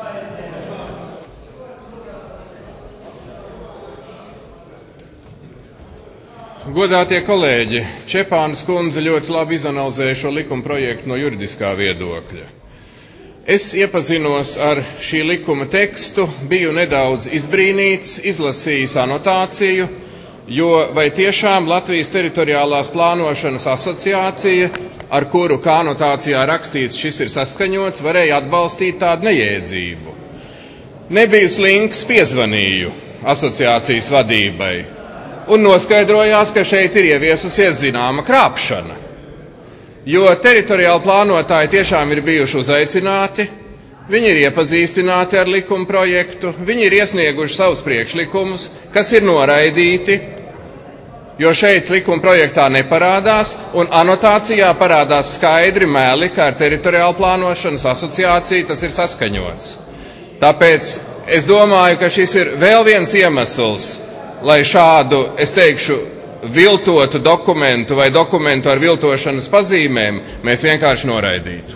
Godātie kolēģi, Čepānas kundze ļoti labi izanalizēja šo likuma projektu no juridiskā viedokļa. Es iepazinos ar šī likuma tekstu, biju nedaudz izbrīnīts, izlasījis anotāciju, jo vai tiešām Latvijas teritoriālās plānošanas asociācija, ar kuru kā anotācijā rakstīts šis ir saskaņots, varēja atbalstīt tādu nejēdzību. Nebiju slinks, piezvanīju asociācijas vadībai. Un noskaidrojās, ka šeit ir ieviesusies zināma krāpšana. Jo teritoriāli plānotāji tiešām ir bijuši uzaicināti, viņi ir iepazīstināti ar likuma projektu, viņi ir iesnieguši savus priekšlikumus, kas ir noraidīti, jo šeit likuma projektā neparādās, un anotācijā parādās skaidri meli, ka ar teritoriāli plānošanas asociāciju tas ir saskaņots. Tāpēc es domāju, ka šis ir vēl viens iemesls, lai šādu, es teikšu, viltotu dokumentu vai dokumentu ar viltošanas pazīmēm mēs vienkārši noraidītu.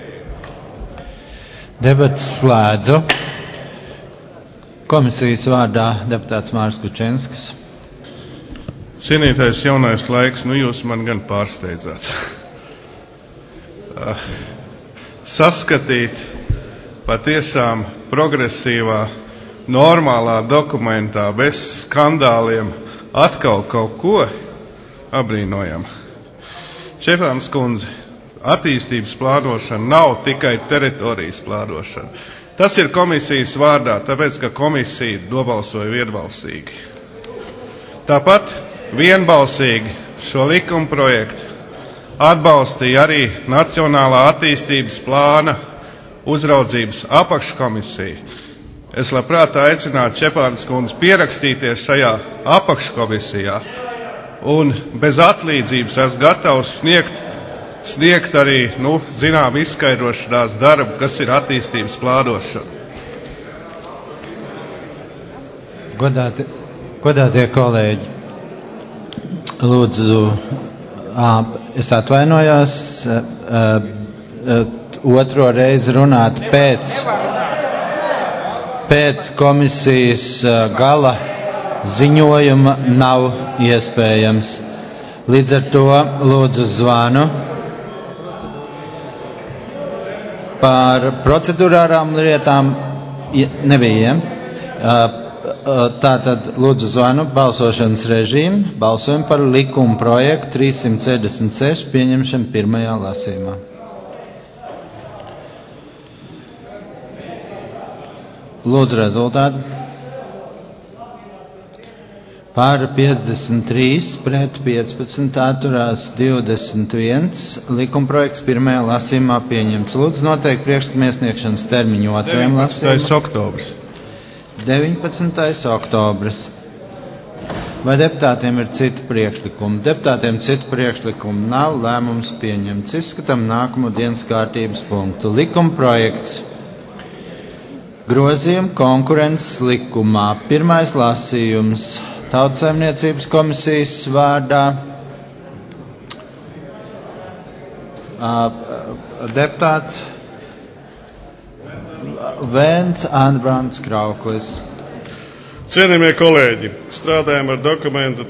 Debats slēdzu. Komisijas vārdā deputāts Māris Kučinskis. Cienītais jaunais laiks, jūs man gan pārsteidzāt. Saskatīt patiešām progresīvā normālā dokumentā, bez skandāliem, atkal kaut ko abrīnojam. Čepānas kundze, attīstības plānošana nav tikai teritorijas plānošana. Tas ir komisijas vārdā, tāpēc, ka komisija nobalsoja vienbalsīgi. Tāpat vienbalsīgi šo likuma projektu atbalstīja arī Nacionālā attīstības plāna uzraudzības apakškomisija. Es labprāt aicinātu Čepānas kundzi pierakstīties šajā apakškomisijā, un bez atlīdzības esmu gatavs sniegt arī, zinām, izskaidrošanās darbu, kas ir attīstības plānošana. Godātie kolēģi, lūdzu, es atvainojos, otro reizi runāt pēc komisijas gala ziņojuma nav iespējams. Līdz ar to lūdzu zvanu. Par procedurārām lietām nebija. Tātad lūdzu zvanu balsošanas režīmu. Balsojam par likuma projektu 366 pieņemšanu pirmajā lasījumā. Lūdzu rezultātu. Par 53, pret 15, atturās 21. Likumprojekts pirmajā lasījumā pieņemts. Lūdzu noteikti priekšlikuma iesniegšanas termiņu otrajam lasījumam. 19. oktobris. 19. oktobris. Vai deputātiem ir citi priekšlikumi? Deputātiem citu priekšlikumu nav, lēmums pieņemts. Izskatām nākamo dienas kārtības punktu. Likuma projekts. Grozījumi konkurences likumā. Pirmais lasījums. Tautsaimniecības komisijas vārdā deputāts Vēns Andbrants Krauklis. Cienījamie kolēģi, strādājam ar dokumentu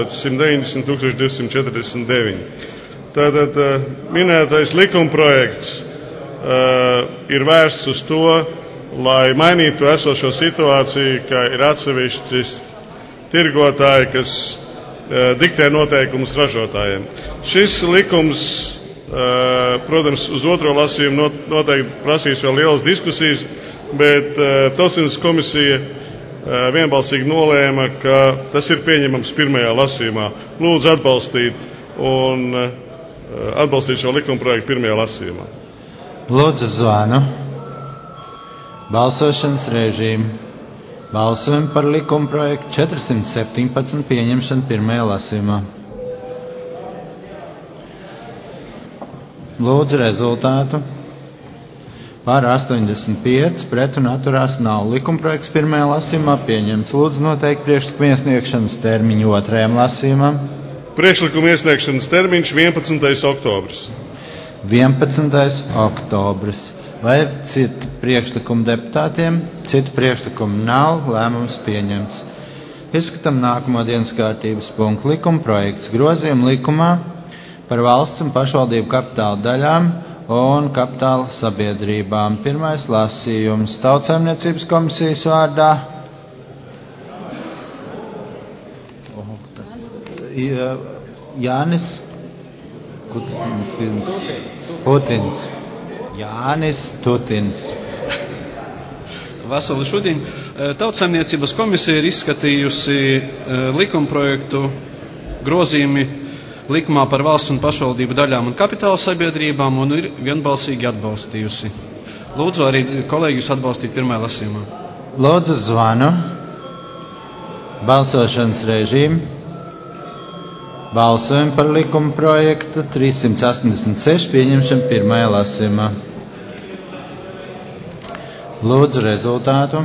1190-1249. Tātad minētais likumprojekts ir vērsts uz to, lai mainītu esošo situāciju, ka ir atsevišķis tirgotāji, kas diktē noteikumus ražotājiem. Šis likums, protams, uz otro lasījumu noteikti prasīs vēl lielas diskusijas, bet Tautsaimniecības komisija vienbalsīgi nolēma, ka tas ir pieņemams pirmajā lasījumā. Lūdzu atbalstīt šo likumprojektu pirmajā lasījumā. Lūdzu zvanu. Balsošanas režīmu. Balsojam par likumprojektu 417 pieņemšanu pirmajā lasījumā. Lūdzu rezultātu. Par 85, pret un atturās nav. Likumprojekts pirmajā lasījumā pieņemts. Lūdzu noteikt priekšlikumu iesniegšanas termiņu otrajam lasījumam. Priekšlikuma iesniegšanas termiņš 11. oktobris. 11. oktobris. Vai ir citi priekšlikumi deputātiem? Citu priekšlikumu nav. Lēmums pieņemts. Izskatām nākamo dienas kārtības punktu. Likumprojekts. Grozījumi likumā par valsts un pašvaldību kapitāla daļām un kapitāla sabiedrībām. Pirmais lasījums. Tautsaimniecības komisijas vārdā Jānis Putins. Jānis Tutins. Vasarī šodien Tautsaimniecības komisija ir izskatījusi likumprojektu grozījumi likumā par valsts un pašvaldību daļām un kapitāla sabiedrībām un ir vienbalsīgi atbalstījusi. Lūdzu arī kolēģus atbalstīt pirmajā lasījumā. Lūdzu zvanu. Balsošanas režīmu. Balsojam par likuma projektu 386 pieņemšanu pirmajā lasījumā. Lūdzu rezultātu.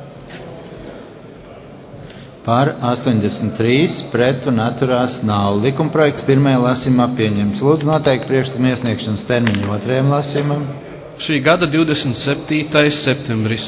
Par 83, pret un atturās nav. Likumprojekts pirmajā lasījumā pieņemts. Lūdzu noteikt priekšlikumu iesniegšanas termiņu otrajam lasījumam. Šī gada 27. septembris.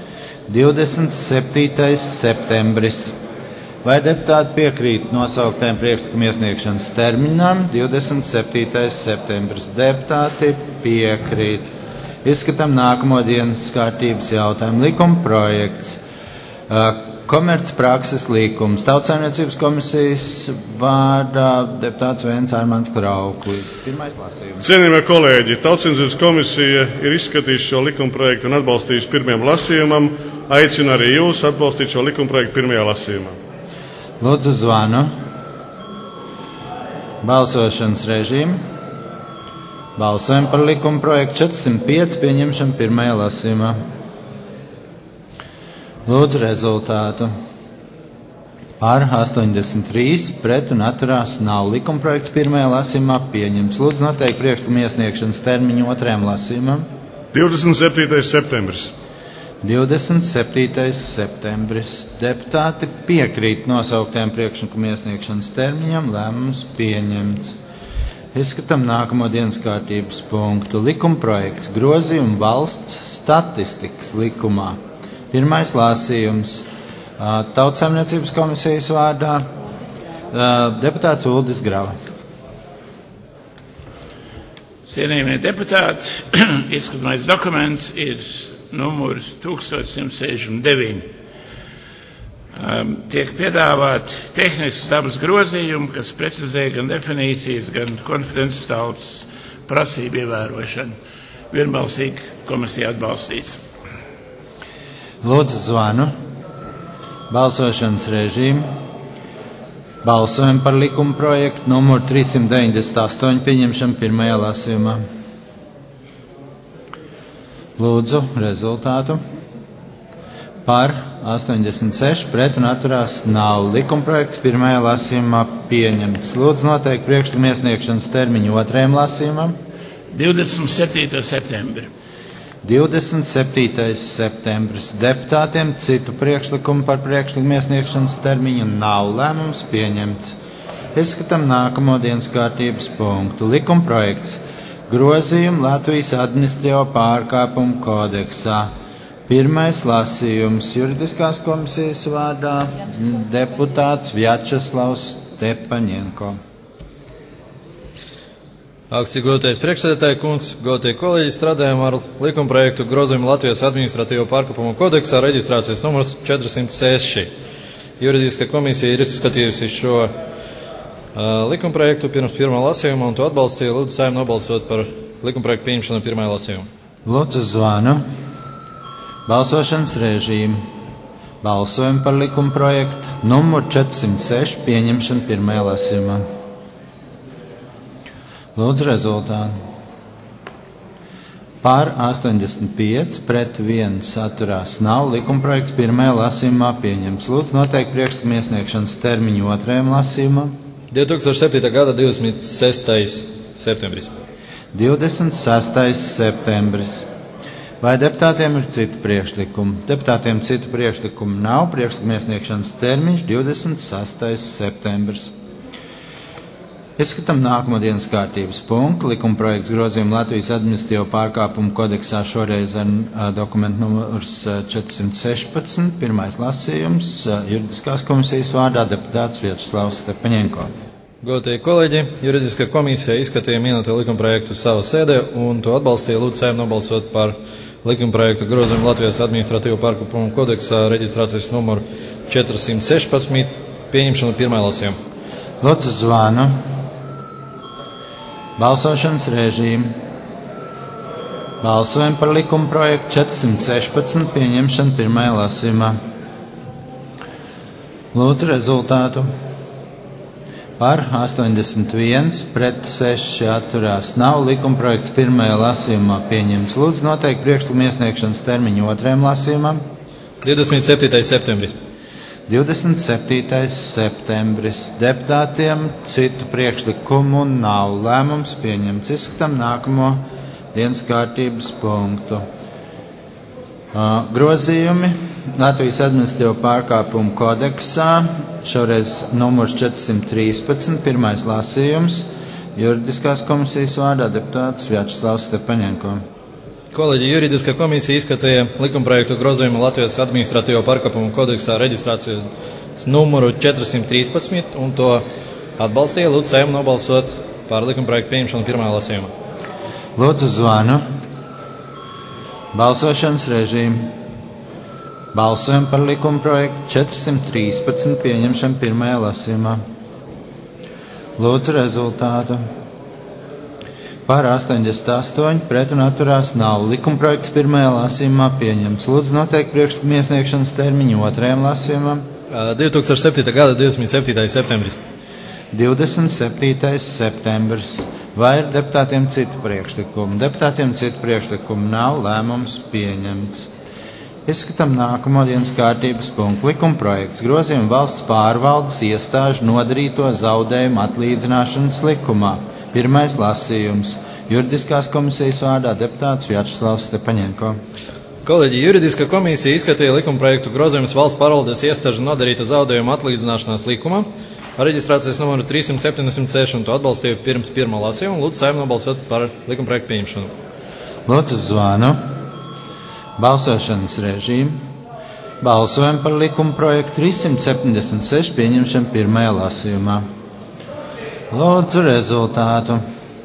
27. septembris. Vai deputāti piekrīt nosauktiem priekšlikumu iesniegšanas termiņam? 27. septembris. Deputāti piekrīt. Izskatām nākamo dienas kārtības jautājumu. Likumprojekts. Komercprakses līkums. Tautsaimniecības komisijas vārdā deputāts Vēns Armāns Krauklis. Pirmais lasījums. Cienījamie kolēģi, Tautsaimniecības komisija ir izskatījusi šo likumprojektu un atbalstījusi pirmajam lasījumam. Aicinu arī jūs atbalstīt šo likumprojektu pirmajā lasījumā. Lūdzu zvanu. Balsošanas režīmu. Balsojam par likumprojektu 405 pieņemšanu pirmajā lasījumā. Lūdzu rezultātu. Par 83, pret un atturās nav. Likumprojekts pirmajā lasījumā pieņemts. Lūdzu noteikt priekšlikumu iesniegšanas termiņu otrajam lasījumam. 27. septembris. 27. septembris. Deputāti piekrīt nosauktiem priekšlikumu iesniegšanas termiņam. Lēmums pieņemts. Izskatām nākamo dienas kārtības punktu. Likumprojekts grozījumi valsts statistikas likumā. Pirmais lasījums. Tautsaimniecības komisijas vārdā deputāts Uldis Grava. Cienījamie deputāti, izskatāmais dokuments ir numurs 1169. Tiek piedāvāti tehniskas dabas grozījumi, kas precizē gan definīcijas, gan konfidencialitātes prasību ievērošanu. Vienbalsīgi komisija atbalstīts. Lūdzu zvanu. Balsošanas režīmu. Balsojam par likuma projektu numuru 398 pieņemšanu pirmajā lasījumā. Lūdzu rezultātu. Par 86, pret un atturās nav. Likumprojekts pirmajā lasījumā pieņemts. Lūdzu noteikt priekšlikumu iesniegšanas termiņu otrajam lasījumam. 27. septembri. 27. septembris. Deputātiem citu priekšlikumu par priekšlikumu iesniegšanas termiņu nav. Lēmums pieņemts. Izskatām nākamo dienas kārtības punktu. Likumprojekts grozījumu Latvijas administratīvo pārkāpumu kodeksā. Pirmais lasījums juridiskās komisijas vārdā deputāts Vjačeslavs Stepaņenko. Augstī godātais priekšsēdētāja kungs, godātie kolēģi, strādājam ar likumprojektu grozījumu Latvijas administratīvo pārkāpumu kodeksā reģistrācijas numurs 406. Juridiskā komisija ir izskatījusi šo likumprojektu pirms pirmā lasījuma un to atbalstīja. Lūdzu Saeimu nobalsot par likumprojektu pieņemšanu pirmajā lasījumā. Lūdzu zvanu. Balsošanas režīmu. Balsojam par likumprojektu numur 406 pieņemšanu pirmajā lasījumā. Lūdzu rezultātu. Par 85, pret 1 atturās nav. Likumprojekts pirmajā lasījumā pieņemts. Lūdzu noteikt priekšlikumu iesniegšanas termiņu otrajam lasījumam. 2007. gada 26. septembris. 26. septembris. Vai deputātiem ir citu priekšlikumu? Deputātiem citu priekšlikumu nav. Priekšlikumu iesniegšanas termiņš 26. septembris. Izskatām nākamo dienas kārtības punktu. Likumprojekts grozījumu Latvijas administratīvo pārkāpumu kodeksā šoreiz ar dokumentu numurs 416. Pirmais lasījums juridiskās komisijas vārdā deputāts Vjačeslavs Stepaņenko. Godātie kolēģi, juridiskā komisija izskatīja minēto likumprojektu savā sēdē un to atbalstīja. Lūdzu Saeimu nobalsot par likumprojektu grozījumu Latvijas administratīvo pārkāpumu kodeksā reģistrācijas numuru 416 pieņemšanu pirmajā lasījumā. Lūdzu zvanu. Balsošanas režīmu. Balsojam par likumprojektu 416 pieņemšanu pirmajā lasījumā. Lūdzu rezultātu. Par 81, pret 6 atturās nav. Likumprojekts pirmajā lasījumā pieņemts. Lūdzu noteikt priekšlikumu iesniegšanas termiņu otrajam lasījumam. 27. septembris. 27. septembris. Deputātiem citu priekšlikumu nav. Lēmums pieņemts. Izskatām nākamo dienas kārtības punktu. Grozījumi Latvijas administratīvo pārkāpumu kodeksā. Šoreiz numurs 413. Pirmais lasījums. Juridiskās komisijas vārdā deputāts Vjačeslavs Stepaņenko. Kolēģi, juridiskā komisija izskatīja likumprojektu grozījumu Latvijas administratīvo pārkāpumu kodeksā reģistrācijas numuru 413 un to atbalstīja. Lūdzu Saeimu nobalsot par likumprojektu pieņemšanu pirmajā lasījumā. Lūdzu zvanu. Balsošanas režīmu. Balsojam par likumprojektu 413 pieņemšanu pirmajā lasījumā. Lūdzu rezultātu. Par 88, pret un atturās nav. Likumprojekts pirmajā lasījumā pieņemts. Lūdzu noteikt priekšlikumu iesniegšanas termiņu otrajam lasījumam. 2007. gada 27. septembris. 27. septembris. Vai ir deputātiem citu priekšlikumu? Deputātiem citu priekšlikumu nav. Lēmums pieņemts. Izskatām nākamo dienas kārtības punktu. Likumprojekts grozījumu valsts pārvaldes iestāžu nodarīto zaudējumu atlīdzināšanas likumā. Pirmais lasījums. Juridiskās komisijas vārdā deputāts Vjačeslavs Stepaņenko. Kolēģi, juridiskā komisija izskatīja likumprojektu grozījumus valsts pārvaldes iestāžu nodarīta zaudējuma atlīdzināšanās likumā ar reģistrācijas numuru 376 un to atbalstīja pirms pirmā lasījuma. Lūdzu Saeimu nobalsot par likumprojektu pieņemšanu. Lūdzu zvanu. Balsošanas režīmu. Balsojam par likumprojektu 376 pieņemšanu pirmajā lasījumā. Lūdzu rezultātu.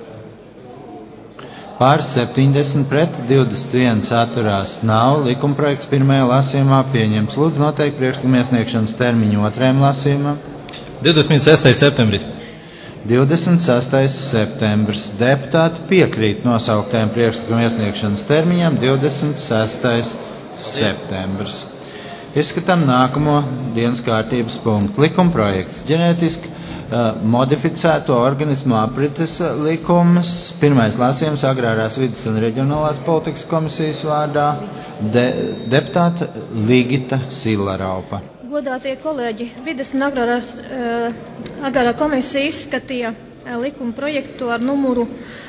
Par 70, pret 21 atturās nav. Likumprojekts pirmajā lasījumā pieņemts. Lūdzu noteikt priekšlikumu iesniegšanas termiņu otrajam lasījumam. 26. septembris. 26. septembris. Deputāti piekrīt nosauktajam priekšlikumu iesniegšanas termiņam 26. septembris. Izskatām nākamo dienas kārtības punktu. Likumprojekts ģenētiski modificēto organismu aprites likums. Pirmais lasījums Agrārās vides un reģionālās politikas komisijas vārdā deputāta Ligita Silaraupa. Godātie kolēģi, vides un agrārā komisija izskatīja likuma projektu ar numuru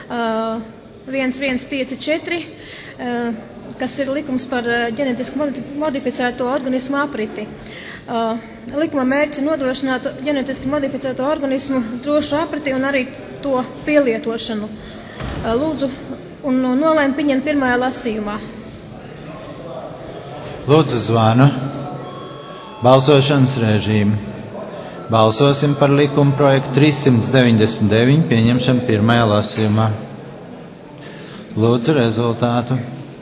1154, kas ir likums par ģenetiski modificēto organismu apriti. Likuma mērķis ir nodrošināt ģenetiski modificēto organismu drošu apriti un arī to pielietošanu. Lūdzu un nolēmu pieņemt pirmajā lasījumā. Lūdzu zvanu. Balsošanas režīmu. Balsosim par likuma projektu 399 pieņemšanu pirmajā lasījumā. Lūdzu rezultātu.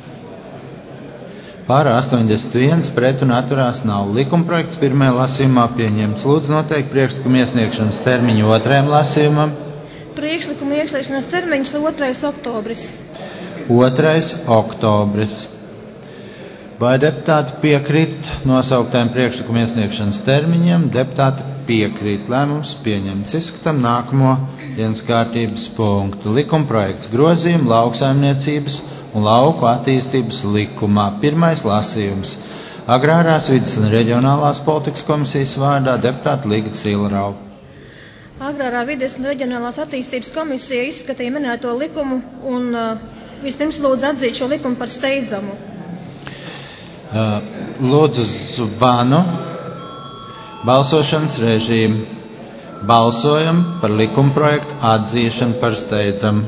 Par 81 pret un atturās nav. Likumprojekts pirmajā lasījumā pieņemts. Lūdzu noteikt priekšlikumu iesniegšanas termiņu otrajam lasījumam. Priekšlikumu iesniegšanas termiņš 2. oktobris. 2. oktobris. Vai deputāti piekrīt nosauktējiem priekšlikumu iesniegšanas termiņiem? Deputāti piekrīt. Lēmums pieņemts. Izskatām nākamo dienas kārtības punktu. Likumprojekts grozījumu lauksaimniecības un lauku attīstības likumā. Pirmais lasījums. Agrārās vides un reģionālās politikas komisijas vārdā deputāta Ligita Silaraupa. Agrārā vides un reģionālās attīstības komisija izskatīja minēto likumu un vispirms lūdzu atzīt šo likumu par steidzamu. Lūdzu zvanu. Balsošanas režīmu. Balsojam par likumprojektu atzīšanu par steidzamu.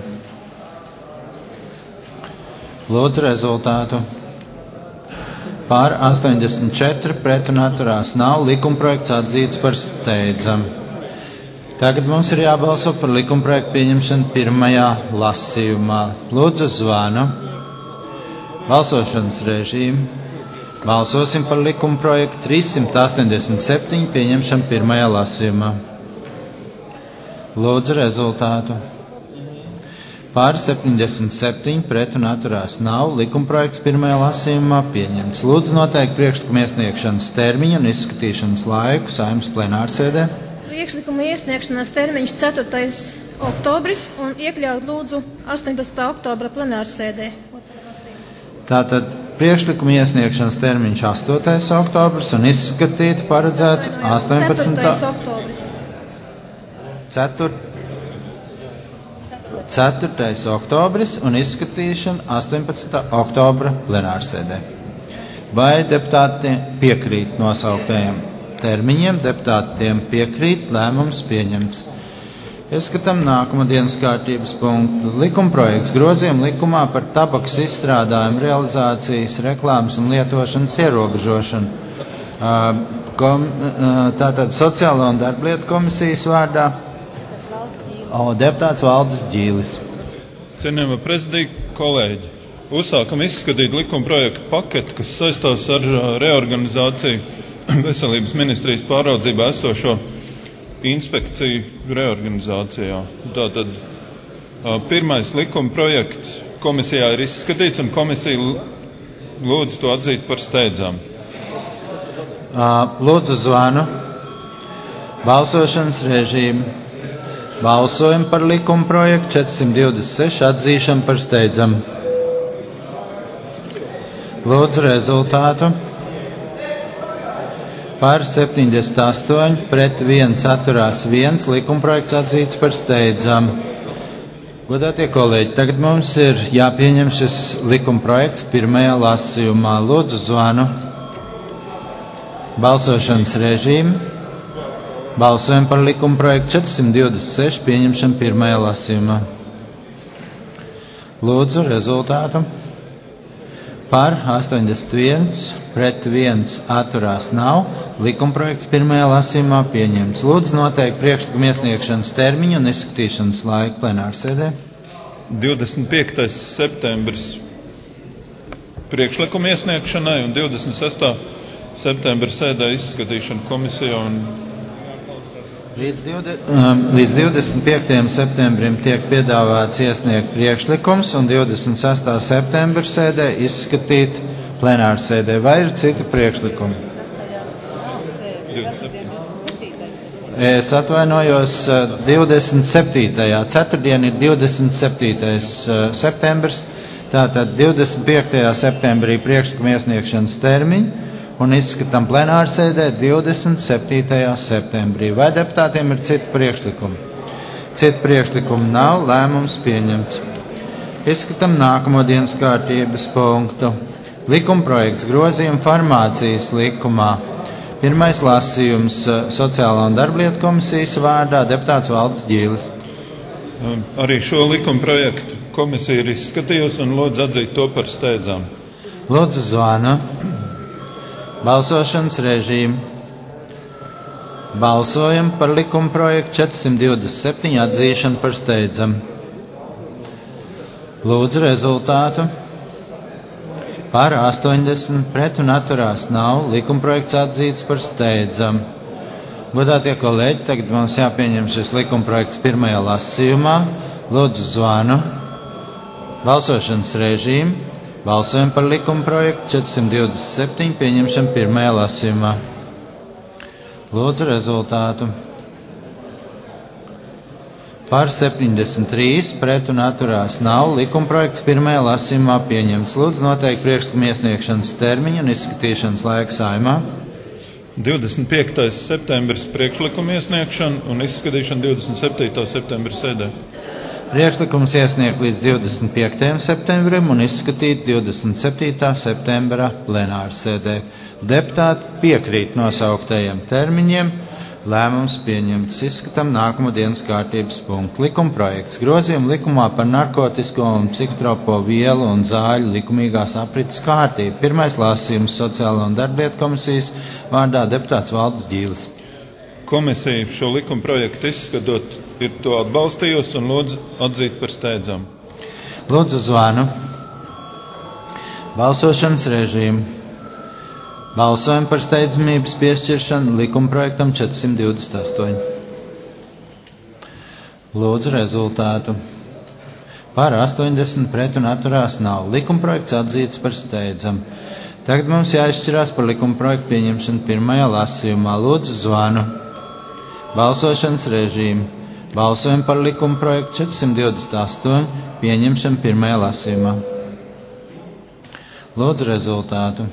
Lūdzu rezultātu. Par 84 pret un atturās nav. Likumprojekts atzīts par steidzamu. Tagad mums ir jābalso par likumprojektu pieņemšanu pirmajā lasījumā. Lūdzu zvanu. Balsošanas režīmu. Balsosim par likumprojektu 387 pieņemšanu pirmajā lasījumā. Lūdzu rezultātu. Pār 77 pret un atturās nav. Likumprojekts pirmajā lasījumā pieņemts. Lūdzu noteikt priekšlikumu iesniegšanas termiņu un izskatīšanas laiku Saeimas plenārsēdē. Priekšlikuma iesniegšanas termiņš 4. oktobris un iekļaut lūdzu 18. oktobra plenārsēdē. Tātad priekšlikuma iesniegšanas termiņš 8. oktobris un izskatīt paredzēts 18. 4. oktobris. 4. oktobris un izskatīšana 18. oktobra plenārsēdē. Vai deputāti piekrīt nosauktajiem termiņiem? Deputātiem piekrīt, lēmums pieņemts. Izskatām nākamo dienas kārtības punktu. Likumprojekts grozījuma likumā par tabakas izstrādājumu realizācijas, reklāmas un lietošanas ierobežošanu. Tātad Sociālo un darblietu komisijas vārdā deputāts Valdis Ģīlis. Cienījamā prezidija, kolēģi, uzsākam izskatīt likumprojektu paketi, kas saistās ar reorganizāciju veselības ministrijas pāraudzībā esošo inspekciju reorganizācijā. Tātad pirmais likumprojekts komisijā ir izskatīts un komisija lūdzu to atzīt par steidzamu. Lūdzu zvanu. Balsošanas režīmu. Balsojam par likuma projektu 426 atzīšanu par steidzamu. Lūdzu rezultātu. Par 78 pret 1 atturās 1. Likumprojekts atzīts par steidzamu. Godātie kolēģi, tagad mums ir jāpieņem šis likumprojekts pirmajā lasījumā. Lūdzu zvanu. Balsošanas režīmu. Balsojam par likumprojektu 426 pieņemšanu pirmajā lasījumā. Lūdzu rezultātu. Par 81 pret 1 atturās nav. Likumprojekts pirmajā lasījumā pieņemts. Lūdzu noteikt priekšlikumu iesniegšanas termiņu un izskatīšanas laiku plenārsēdē. 25. septembris priekšlikumu iesniegšanai un 26. septembra sēdē izskatīšana komisijā un Līdz 25. septembrim tiek piedāvāts iesniegt priekšlikums un 26. septembra sēdē izskatīt plenārsēdē. Vai ir citi priekšlikumi? Es atvainojos, 27. ceturtdiena ir 27. septembris, tātad 25. septembrī priekšlikuma iesniegšanas termiņu un izskatām plenārsēdē 27. septembrī. Vai deputātiem ir citi priekšlikumi? Citu priekšlikumu nav, lēmums pieņemts. Izskatām nākamo dienas kārtības punktu. Likumprojekts grozījuma farmācijas likumā. Pirmais lasījums Sociālā un darblietu komisijas vārdā deputāts Valdis Ģīlis. Arī šo likumprojektu komisija ir izskatījusi un lūdzu atzīt to par steidzām. Lūdzu zvanu. Balsošanas režīmu. Balsojam par likumprojektu 427 atzīšanu par steidzam. Lūdzu rezultātu. Par 80, pret un atturās nav, likumprojekts atzīts par steidzam. Godātie kolēģi, tagad mums jāpieņem šis likumprojekts pirmajā lasījumā. Lūdzu zvanu. Balsošanas režīmu. Balsojam par likumprojektu 427 pieņemšanu pirmajā lasījumā. Lūdzu rezultātu. Par 73, pret un atturās nav, likumprojekts pirmajā lasījumā pieņemts. Lūdzu noteikt priekšlikuma iesniegšanas termiņu un izskatīšanas laiku Saeimā. 25. septembris priekšlikuma iesniegšana un izskatīšana 27. septembra sēdē. Priekšlikums iesniegt līdz 25. septembrim un izskatīt 27. septembra plenārsēdē. Deputāti piekrīt nosauktajiem termiņiem. Lēmums pieņemts. Izskatām nākamo dienas kārtības punktu. Likumprojekts grozījuma likumā par narkotisko un psihotropo vielu un zāļu likumīgās aprites kārtību. Pirmais lasījums Sociālā un darblietu komisijas vārdā deputāts Valdis Ģīlis. Komisija šo likumprojektu izskatot ir to atbalstījusi un lūdzu atzīt par steidzam. Lūdzu zvanu. Balsošanas režīmu. Balsojam par steidzamības piešķiršanu likumprojektam 428. Lūdzu rezultātu. Par 80, pret un atturās nav. Likumprojekts atzīts par steidzamu. Tagad mums jāizšķirās par likumprojektu pieņemšanu pirmajā lasījumā. Lūdzu zvanu. Balsošanas režīmu. Balsojam par likumprojektu 428 pieņemšanu pirmajā lasījumā. Lūdzu rezultātu.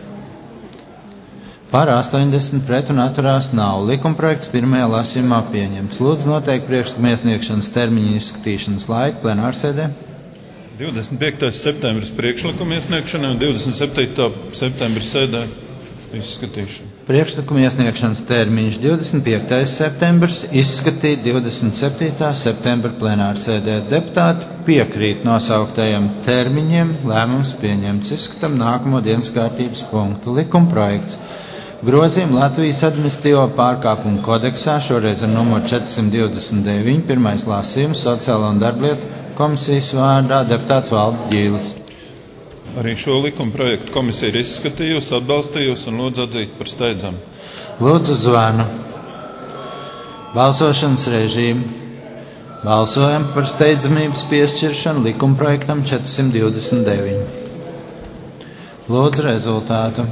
Par 80, pret un atturās nav. Likumprojekts pirmajā lasījumā pieņemts. Lūdzu noteikt priekšlikuma iesniegšanas termiņu izskatīšanas laiku plenārsēdē. 25. septembris priekšlikuma iesniegšanai un 27. septembra sēdē izskatīšana. Priekšlikuma iesniegšanas termiņš 25. septembris, izskatīt 27. septembra plenārsēdē. Deputāti piekrīt nosauktajiem termiņiem. Lēmums pieņemts. Izskatām nākamo dienas kārtības punktu. Likumprojekts. Grozījumi Latvijas administratīvo pārkāpumu kodeksā, šoreiz ar numuru 429, pirmais lasījums Sociālā un darblietu komisijas vārdā deputāts Valdis Ģīlis. Arī šo likumprojektu komisija ir izskatījusi, atbalstījusi un lūdzu atzīt par steidzamu. Lūdzu zvanu. Balsošanas režīmu. Balsojam par steidzamības piešķiršanu likumprojektam 429. Lūdzu rezultātu.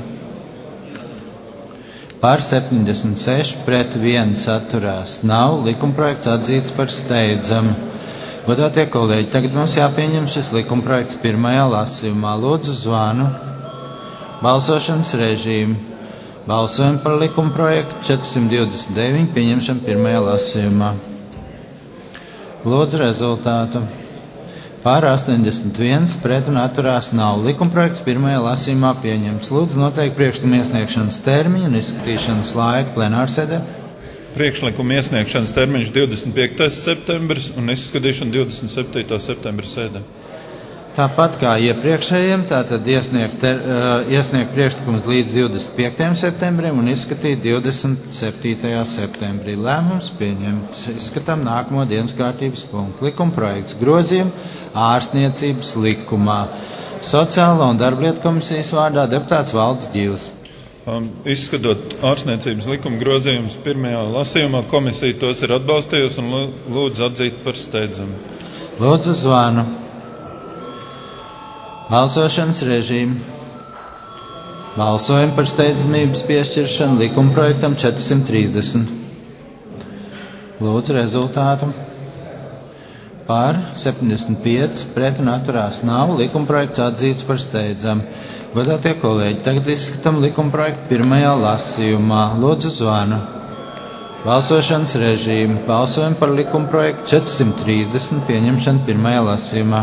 Par 76, pret 1 atturās nav. Likumprojekts atzīts par steidzamu. Godātie kolēģi, tagad mums jāpieņem šis likumprojekts pirmajā lasījumā. Lūdzu zvanu. Balsošanas režīmu. Balsojam par likumprojektu 429 pieņemšanu pirmajā lasījumā. Lūdzu rezultātu. Par 81, pret un atturās nav. Likumprojekts pirmajā lasījumā pieņemts. Lūdzu noteikt priekšlikuma iesniegšanas termiņu un izskatīšanas laiku plenārsēdē. Priekšlikuma iesniegšanas termiņš 25. septembris un izskatīšana 27. septembra sēdē. Tāpat kā iepriekšējiem, tātad iesniegt priekšlikums līdz 25. septembrim un izskatīt 27. septembrī. Lēmums pieņemts. Izskatām nākamo dienas kārtības punktu. Likumprojekts grozījumi ārstniecības likumā. Sociāla un darblietu komisijas vārdā deputāts Valdis Ģīlis. Izskatot ārstniecības likuma grozījumus pirmajā lasījumā, komisija tos ir atbalstījusi un lūdzu atzīt par steidzamu. Lūdzu zvanu. Balsošanas režīmu. Balsojam par steidzamības piešķiršanu likumprojektam 430. Lūdzu rezultātu. Par 75, pret un atturās nav. Likumprojekts atzīts par steidzamu. Godātie kolēģi, tagad izskatām likumprojektu pirmajā lasījumā. Lūdzu zvanu. Balsošanas režīmu. Balsojam par likumprojektu 430 pieņemšanu pirmajā lasījumā.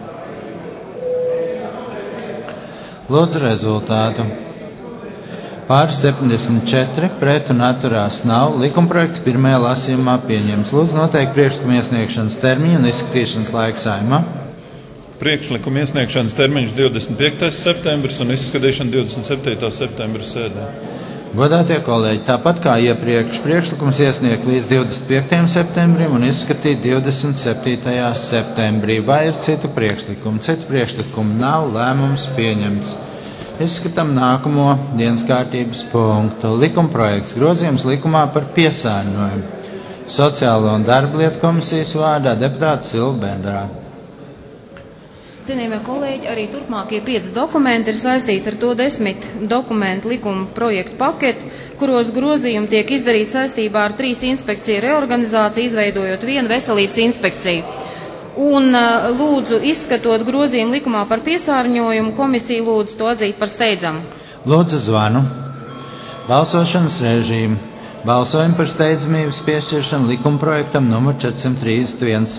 Lūdzu rezultātu. Pār 74, pret un atturās nav. Likumprojekts pirmajā lasījumā pieņemts. Lūdzu noteikt priekšlikumu iesniegšanas termiņu un izskatīšanas laiku Saeimā. Priekšlikuma iesniegšanas termiņš 25. septembris un izskatīšana 27. septembra sēdē. Godātie kolēģi, tāpat kā iepriekš, priekšlikums iesniegt līdz 25. septembrim un izskatīt 27. septembrī. Vai ir citu priekšlikumu? Citu priekšlikumu nav, lēmums pieņemts. Izskatām nākamo dienas kārtības punktu. Likumprojekts grozījums likumā par piesārņojumu. Sociālo un darblietu komisijas vārdā deputāta Silva Bendrāte. Cienījamie kolēģi, arī turpmākie 5 dokumenti ir saistīti ar to 10 dokumentu likuma projektu paketi, kuros grozījumi tiek izdarīti saistībā ar 3 inspekciju reorganizāciju, izveidojot 1 veselības inspekciju. Un lūdzu, izskatot grozījumu likumā par piesārņojumu, komisija lūdzu to atzīt par steidzamu. Lūdzu zvanu. Balsošanas režīmu. Balsojam par steidzamības piešķiršanu likumprojektam numur 431.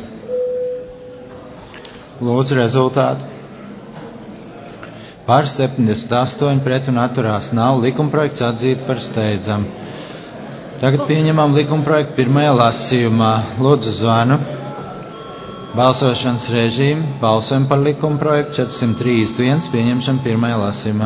Lūdzu rezultātu. Par 78, pret un atturās nav. Likumprojekts atzīt par steidzamu. Tagad pieņemam likumprojektu pirmajā lasījumā. Lūdzu zvanu. Balsošanas režīmu. Balsojam par likumprojektu 431 pieņemšanu pirmajā lasījumā.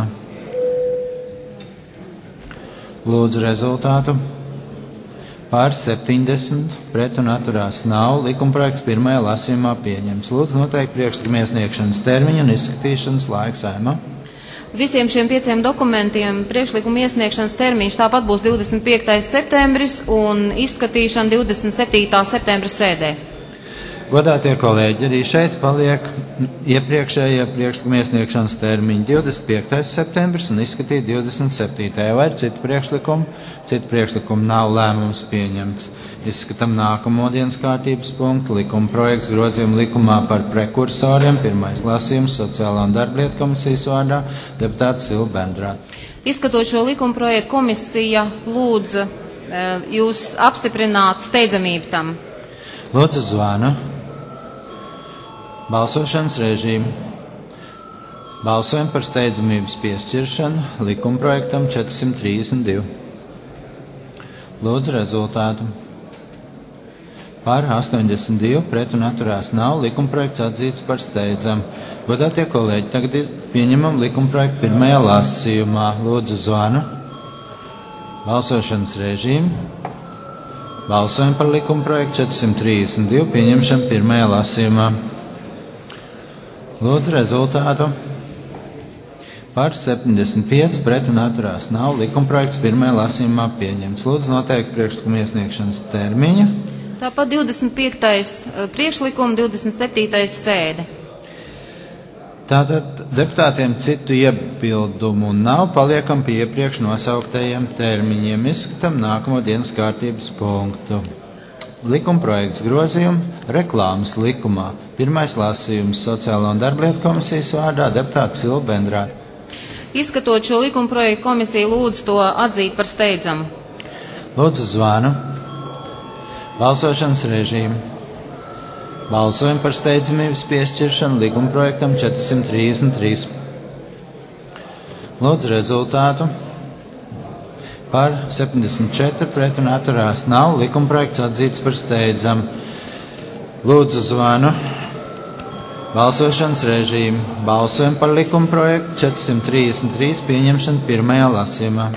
Lūdzu rezultātu. Pār 70, pret un atturās nav. Likumprojekts pirmajā lasījumā pieņems. Lūdzu noteikt priekšlikuma iesniegšanas termiņu un izskatīšanas laiku Saeimā. Visiem šiem 5 dokumentiem priekšlikuma iesniegšanas termiņš tāpat būs 25. septembris un izskatīšana 27. septembra sēdē. Godātie kolēģi, arī šeit paliek iepriekšējie priekšlikuma iesniegšanas termiņi 25. septembris un izskatīt 27. Vai ir citu priekšlikumu? Citu priekšlikumu nav, lēmums pieņemts. Izskatām nākamo dienas kārtības punktu. Likuma projekts grozījuma likumā par prekursoriem. Pirmais lasījums Sociālā un darblietu komisijas vārdā deputāta Silva Bendrāte. Izskatot šo likuma projektu, komisija lūdza jūs apstiprināt steidzamību tam. Lūdzu zvanu. Balsošanas režīmu. Balsojam par steidzamības piešķiršanu likumprojektam 432. Lūdzu rezultātu. Par 82, pret un atturās nav. Likumprojekts atzīts par steidzamu. Godātie kolēģi, tagad pieņemam likumprojektu pirmajā lasījumā. Lūdzu zvanu. Balsošanas režīmu. Balsojam par likumprojektu 432 pieņemšanu pirmajā lasījumā. Lūdzu rezultātu. Par 75, pret un atturās nav. Likumprojekts pirmajā lasījumā pieņemts. Lūdzu noteikt priekšlikuma iesniegšanas termiņu. Tāpat 25. priekšlikuma, 27. sēde. Tātad deputātiem citu iebildumu nav, paliekam pie iepriekš nosauktajiem termiņiem. Izskatām nākamo dienas kārtības punktu. Likumprojekts grozījumu reklāmas likumā. Pirmais lasījums Sociālo un darblietu komisijas vārdā deputāta Silva Bendrāte. Izskatot šo likumprojektu, komisija lūdz to atzīt par steidzamu. Lūdzu zvanu. Balsošanas režīmu. Balsojam par steidzamības piešķiršanu likumprojektam 433. Lūdzu rezultātu. Par 74, pret un atturās nav. Likumprojekts atzīts par steidzamu. Lūdzu zvanu. Balsošanas režīmu. Balsojam par likumprojektu 433 pieņemšanu pirmajā lasījumā.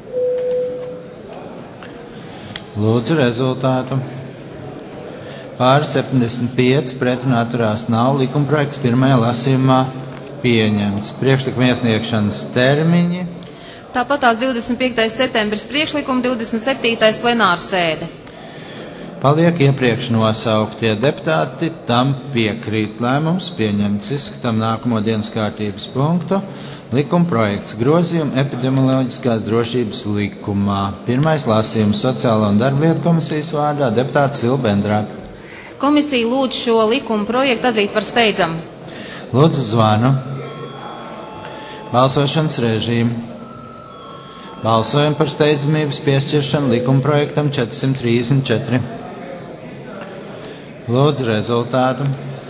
Lūdzu rezultātu. Pār 75, pret un atturās nav. Likumprojekts pirmajā lasījumā pieņemts. Priekšlikuma iesniegšanas termiņi. Tāpat tās 25. septembris priekšlikuma, 27. plenāra sēde. Paliek iepriekš nosauktie deputāti, tam piekrīt lēmums, pieņemts. Izskatām nākamo dienas kārtības punktu. Likuma projekts grozījuma epidemioloģiskās drošības likumā. Pirmais lasījums Sociālo un darblietu komisijas vārdā deputāts Silva Bendrāte. Komisija lūdz šo likuma projektu atzīt par steidzamu. Lūdzu zvanu. Balsošanas režīmu. Balsojam par steidzamības piešķiršanu likuma projektam 434. Lūdzu rezultātu.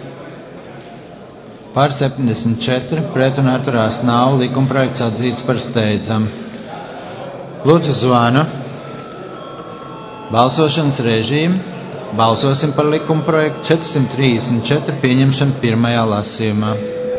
Par 74, pret un atturās nav, likuma projekts atzīts par steidzamu. Lūdzu zvanu. Balsošanas režīmu. Balsosim par likuma projektu 434 pieņemšanu pirmajā lasījumā.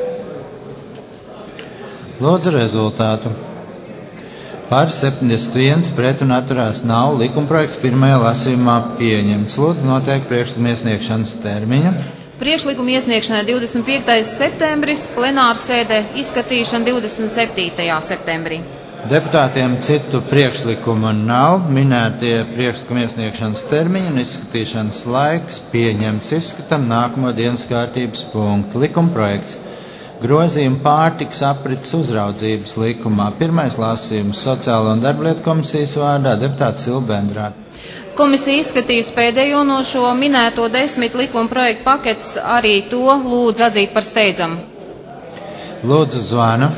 Lūdzu rezultātu. Par 71, pret un atturās nav, likuma projekts pirmajā lasījumā pieņemts. Lūdzu noteikti priekšlikuma iesniegšanas termiņu. Priekšlikuma iesniegšanai 25. septembris, plenāra sēde izskatīšana 27. septembrī. Deputātiem citu priekšlikumu nav. Minētie priekšlikuma iesniegšanas termiņi un izskatīšanas laiks pieņemts. Izskatām nākamo dienas kārtības punktu. Likuma projekts. Grozījuma pārtikas aprits uzraudzības likumā. Pirmais lasījums Sociālo un darblietu komisijas vārdā deputāts Silva Bendrāte. Komisija izskatījusi pēdējo no šo minēto 10 likuma projektu paketes, arī to lūdzu atzīt par steidzamu. Lūdzu zvanu.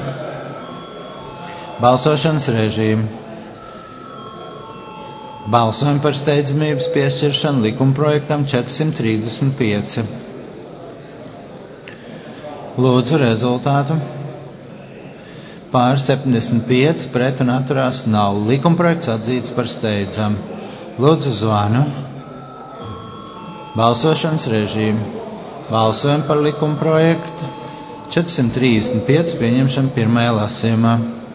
Balsošanas režīmu. Balsojam par steidzamības piešķiršanu likuma projektam 435. Lūdzu rezultātu. Pār 75, pret un atturās nav. Likuma projekts atzīts par steidzamu. Lūdzu zvanu. Balsošanas režīmu. Balsojam par likuma projektu 435 pieņemšanu pirmajā lasījumā.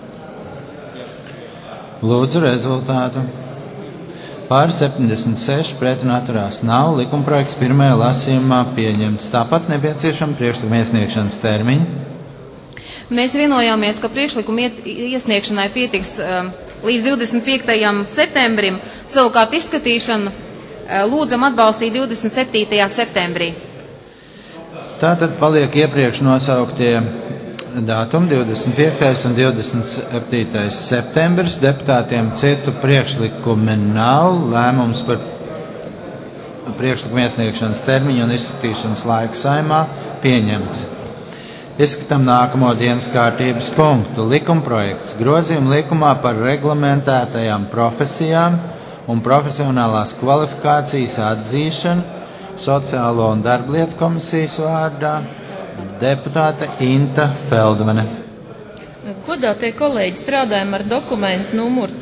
Lūdzu rezultātu. Pār 76, pret un atturās nav. Likuma projekts pirmajā lasījumā pieņemts. Tāpat nepieciešama priekšlikuma iesniegšanas termiņa. Mēs vienojāmies, ka priekšlikuma iesniegšanai pietiks līdz 25. septembrim, savukārt izskatīšanu lūdzam atbalstīt 27. septembrī. Tātad paliek iepriekš nosauktie datumi 25. un 27. septembris. Deputātiem citu priekšlikumi nav. Lēmums par priekšlikumu iesniegšanas termiņu un izskatīšanas laiku Saeimā pieņemts. Izskatām nākamo dienas kārtības punktu. Likuma projekts. Grozījuma likumā par reglamentētajām profesijām un profesionālās kvalifikācijas atzīšanu Sociālo un darblietu komisijas vārdā deputāte Inta Feldmane. Godātie kolēģi, strādājam ar dokumentu numuru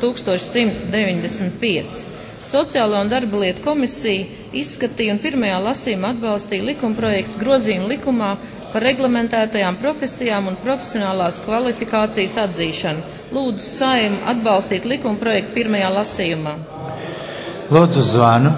1195. Sociālo un darblietu komisija izskatīja un pirmajā lasījumā atbalstīja likumprojektu grozījumu likumā par reglamentētajām profesijām un profesionālās kvalifikācijas atzīšanu. Lūdzu Saeimu atbalstīt likumprojektu pirmajā lasījumā. Lūdzu zvanu.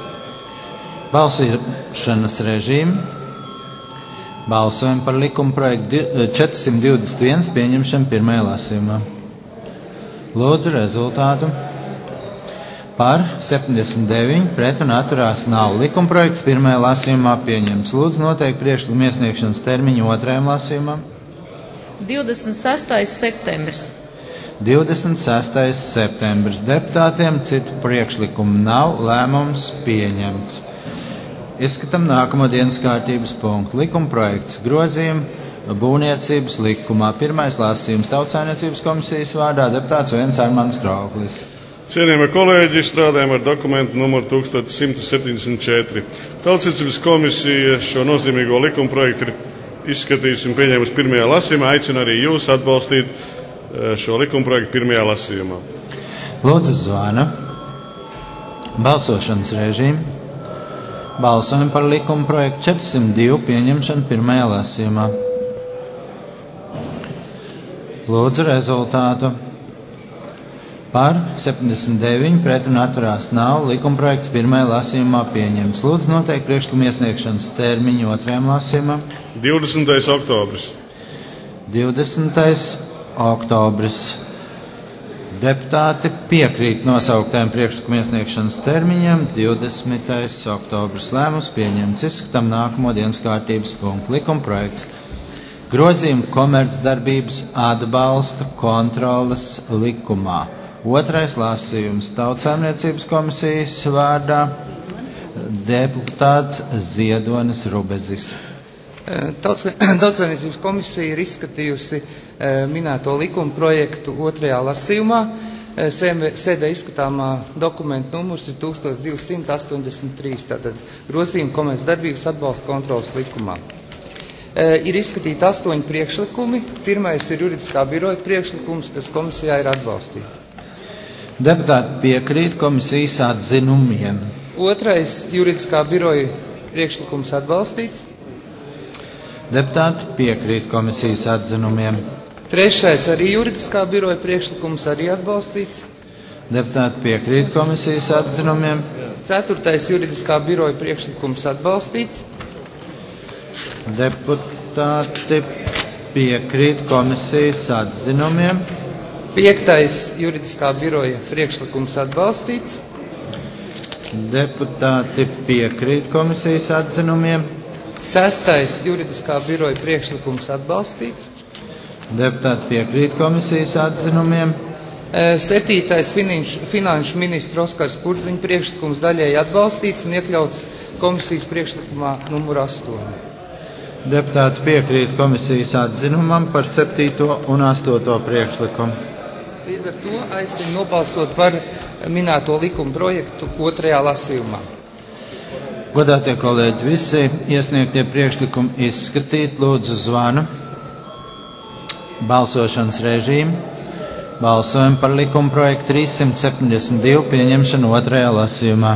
Balsošanas režīmu. Balsojam par likuma projektu 421 pieņemšanu pirmajā lasījumā. Lūdzu rezultātu. Par 79, pret un atturās nav. Likuma projekts pirmajā lasījumā pieņemts. Lūdzu noteikti priekšlikuma iesniegšanas termiņu otrajam lasījumam. 26. septembris. 26. septembris. Deputātiem citu priekšlikumu nav. Lēmums pieņemts. Izskatām nākamo dienas kārtības punktu. Likuma projekts grozījuma būvniecības likumā. Pirmais lasījums Tautsaimniecības komisijas vārdā deputāts Viens Armands Krauklis. Cienījamie kolēģi, strādājam ar dokumentu numuru 1174. Tautsaimniecības komisija šo nozīmīgo likuma projektu ir izskatījusi un pieņēmusi pirmajā lasījumā. Aicinu arī jūs atbalstīt šo likuma projektu pirmajā lasījumā. Lūdzu zvana. Balsošanas režīmu. Balsojam par likuma projektu 402 pieņemšanu pirmajā lasījumā. Lūdzu rezultātu. Par 79, pret un atturās nav. Likuma projekts pirmajā lasījumā pieņemts. Lūdzu noteikti priekšlikuma iesniegšanas termiņu otrajam lasījumam. 20. oktobris. 20. oktobris. Deputāti piekrīt nosauktējiem priekšlikumu iesniegšanas termiņam 20. oktobris. Lēmums pieņemts. Izskatām nākamo dienas kārtības punktu. Likumprojekts. Grozījumi komercdarbības atbalsta kontroles likumā. Otrais lasījums. Tautsaimniecības komisijas vārdā deputāts Ziedonis Rubezis. Tautsaimniecības komisija ir izskatījusi minēto likuma projektu otrajā lasījumā. Sēdē izskatāmā dokumenta numurs ir 1283, tātad grozījumi komercdarbības atbalsta kontrolas likumā. Ir izskatīti 8 priekšlikumi. Pirmais ir juridiskā biroja priekšlikums, kas komisijā ir atbalstīts. Deputāti piekrīt komisijas atzinumiem. Otrais juridiskā biroja priekšlikums atbalstīts. Deputāti piekrīt komisijas atzinumiem. Trešais arī juridiskā biroja priekšlikums arī atbalstīts. Deputāti piekrīt komisijas atzinumiem. Ceturtais juridiskā biroja priekšlikums atbalstīts. Deputāti piekrīt komisijas atzinumiem. Piektais juridiskā biroja priekšlikums atbalstīts. Deputāti piekrīt komisijas atzinumiem. Sestais juridiskā biroja priekšlikums atbalstīts. Deputāti piekrīt komisijas atzinumiem. Septītais finanšu ministra Oskars Purdziņa priekšlikums daļēji atbalstīts un iekļauts komisijas priekšlikumā numur 8. Deputāti piekrīt komisijas atzinumam par 7. un 8. priekšlikumu. Līdz ar to aicinu nobalsot par minēto likuma projektu otrajā lasījumā. Godātie kolēģi, visi iesniegtie priekšlikumi izskatīt, lūdzu zvanu. Balsošanas režīmu. Balsojam par likuma projektu 372 pieņemšanu otrajā lasījumā.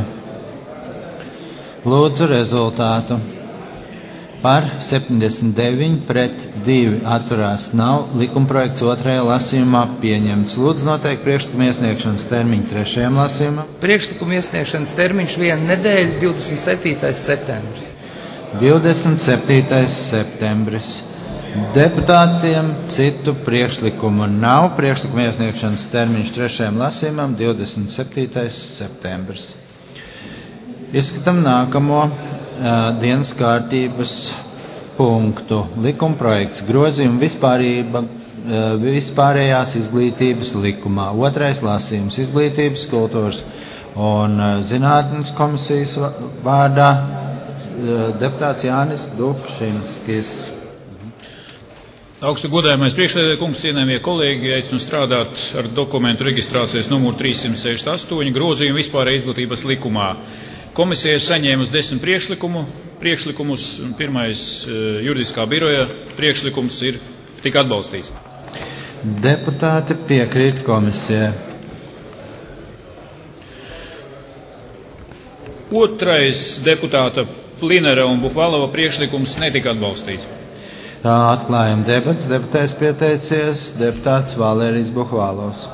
Lūdzu rezultātu. Par 79 pret 2 atturās nav. Likuma projekts otrajā lasījumā pieņemts. Lūdzu noteikti priekšlikuma iesniegšanas termiņu trešajā lasījumā. Priekšlikuma iesniegšanas termiņš 1 nedēļa, 27. septembris. 27. septembris. Deputātiem citu priekšlikumu nav. Priekšlikuma iesniegšanas termiņš trešajam lasījumam 27. septembris. Izskatām nākamo dienas kārtības punktu. Likumprojekts grozījuma vispārējās izglītības likumā. Otrais lasījums izglītības, kultūras un zinātnes komisijas vārdā deputāts Jānis Dukšinskis. Augstu godājamais priekšsēdētāja kungs, cienējamie kolēģi, aicinu strādāt ar dokumentu reģistrācijas numuru 368 grozījumu vispārējā izglītības likumā. Komisija ir saņēmusi 10 priekšlikumus. Pirmais juridiskā biroja priekšlikums ir tik atbalstīts. Deputāti piekrīt komisijai. Otrais deputāta Plinera un Buhvalova priekšlikums netika atbalstīts. Tā atklājam debats. Deputēs pieteicies deputāts Valērijas Buhvalovs.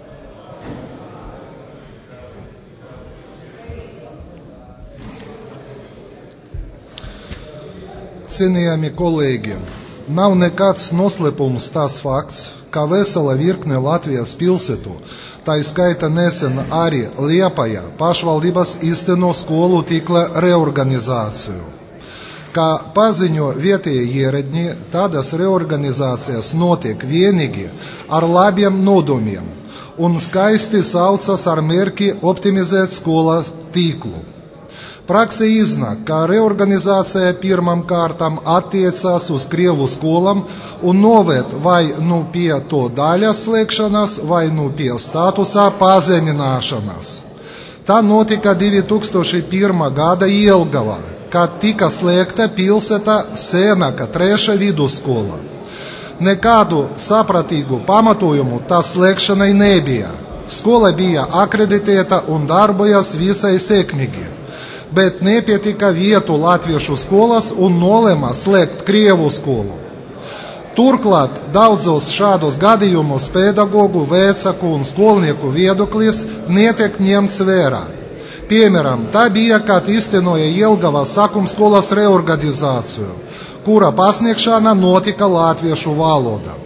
Cienījami kolēģi, nav nekāds noslēpums tās fakts, ka vesela virkne Latvijas pilsētu, tā skaita nesen arī Liepājā, pašvaldības īsteno skolu tīkla reorganizāciju. Kā paziņo vietējie ierēdņi, tādas reorganizācijas notiek vienīgi ar labiem nodomiem un skaisti saucas ar mērķi optimizēt skolas tīklu. Praksē iznāk, ka reorganizācija pirmām kārtām attiecās uz Krievu skolām un noved vai nu pie to daļas slēgšanas, vai nu pie statusa pazemināšanas. Tā notika 2001. gada Jelgavā, kad tika slēgta pilsēta Sēnaka 3. vidusskola. Nekādu sapratīgu pamatojumu tās slēgšanai nebija. Skola bija akreditēta un darbojas visai sekmīgi. Bet nepietika vietu latviešu skolas un nolēma slēgt Krievu skolu. Turklāt daudzos šādos gadījumus pedagogu, vecāku un skolnieku viedoklis netiek ņemts vērā. Piemēram, tā bija, kad īstenoja Jelgavas sākumskolas reorganizāciju, kura pasniegšana notika latviešu valodā.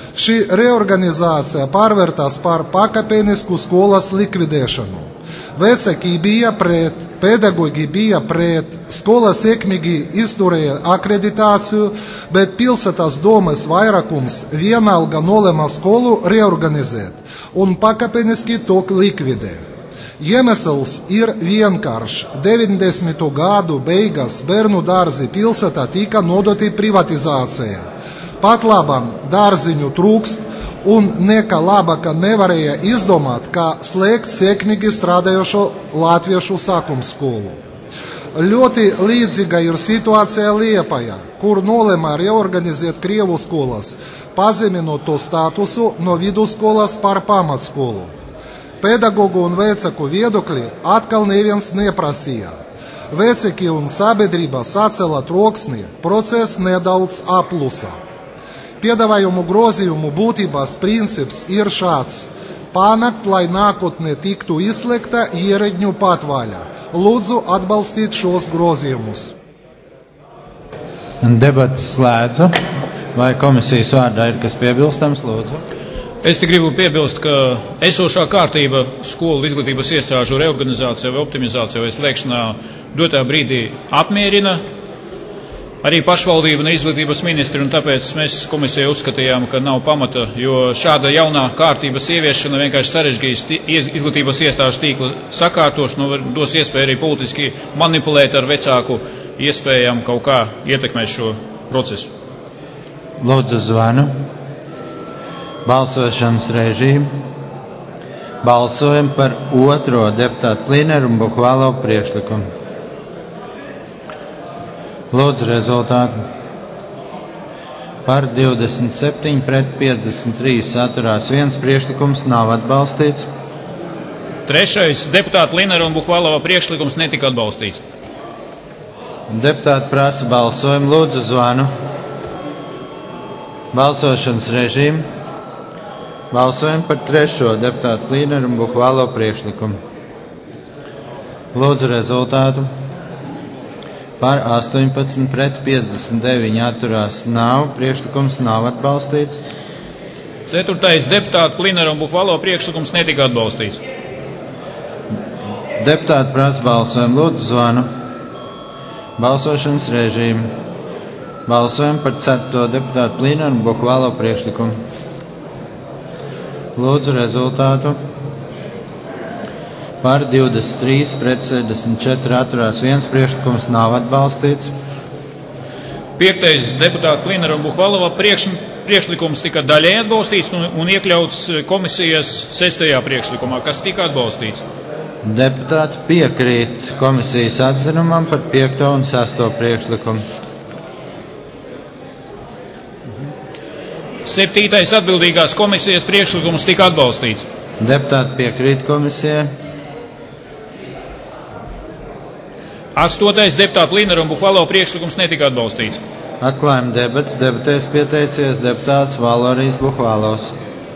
Šī reorganizācija pārvērtās par pakāpenisku skolas likvidēšanu. Vecāki bija pret, pedagoģi bija pret, skola sekmīgi izturēja akreditāciju, bet pilsētas domes vairākums vienalga nolēma skolu reorganizēt un pakāpeniski to likvidē. Iemesls ir vienkāršs. 90. gadu beigās bērnu dārzi pilsētā tika nodoti privatizācijai. Pat labam dārziņu trūkst, un nekā labāka nevarēja izdomāt, kā slēgt sekmīgi strādājošo latviešu sākumskolu. Ļoti līdzīga ir situācija Liepājā, kur nolēma reorganizēt Krievu skolas, pazeminot to statusu no vidusskolas par pamatskolu. Pedagogu un vecāku viedokļi atkal neviens neprasīja. Vecāki un sabiedrība sacēla troksni, process nedaudz aplusa. Piedāvājumu grozījumu būtības princips ir šāds: panākt, lai nākotnē tiktu izslēgta ierēdņu patvaļa. Lūdzu atbalstīt šos grozījumus. Debates slēdzu. Vai komisijas vārdā ir kas piebilstams, lūdzu? Es te gribu piebilst, ka esošā kārtība skolu izglītības iestāžu reorganizācijā vai optimizācijā vai slēgšanā dotā brīdī apmierina arī pašvaldība un izglītības ministri, un tāpēc mēs komisijai uzskatījām, ka nav pamata, jo šāda jaunā kārtības ieviešana vienkārši sarežģīs izglītības iestāžu tīkla sakārtošanu, dos iespēju arī politiski manipulēt ar vecāku iespējām kaut kā ietekmēt šo procesu. Lūdzu zvanu. Balsošanas režīmu. Balsojam par otro deputātu Plineru un Buhvalovu priekšlikumu. Lūdzu rezultātu. Par 27 pret 53 atturās viens, priekšlikums nav atbalstīts. Trešais deputātu Linera un Buhvalova priekšlikums netika atbalstīts. Deputāti prasa balsojumu. Lūdzu zvanu. Balsošanas režīmu. Balsojam par trešo deputātu Lineru un Buhvalovu priekšlikumu. Lūdzu rezultātu. Par 18 pret 59 atturās nav. Priekšlikums nav atbalstīts. Ceturtais deputātu Lineru un Buhvalovu priekšlikums netika atbalstīts. Deputāti prasa balsojumu. Lūdzu zvanu. Balsošanas režīmu. Balsojam par 4. deputātu Lineru un Buhvalovu priekšlikumu. Lūdzu rezultātu. Par 23 pret 64 atturās viens, priekšlikums nav atbalstīts. Piektais deputātu Lineru un Buhvalova priekšlikums tika daļēji atbalstīts un iekļauts komisijas 6. priekšlikumā, kas tika atbalstīts. Deputāti piekrīt komisijas atzinumam par 5. un 6. priekšlikumu. 7. atbildīgās komisijas priekšlikums tika atbalstīts. Deputāti piekrīt komisijai. 8. deputātu Lineru un Buhvalova priekšlikums netika atbalstīts. Atklājam debatas. Debatēs pieteicies deputāts Valorijs Buhvalovs.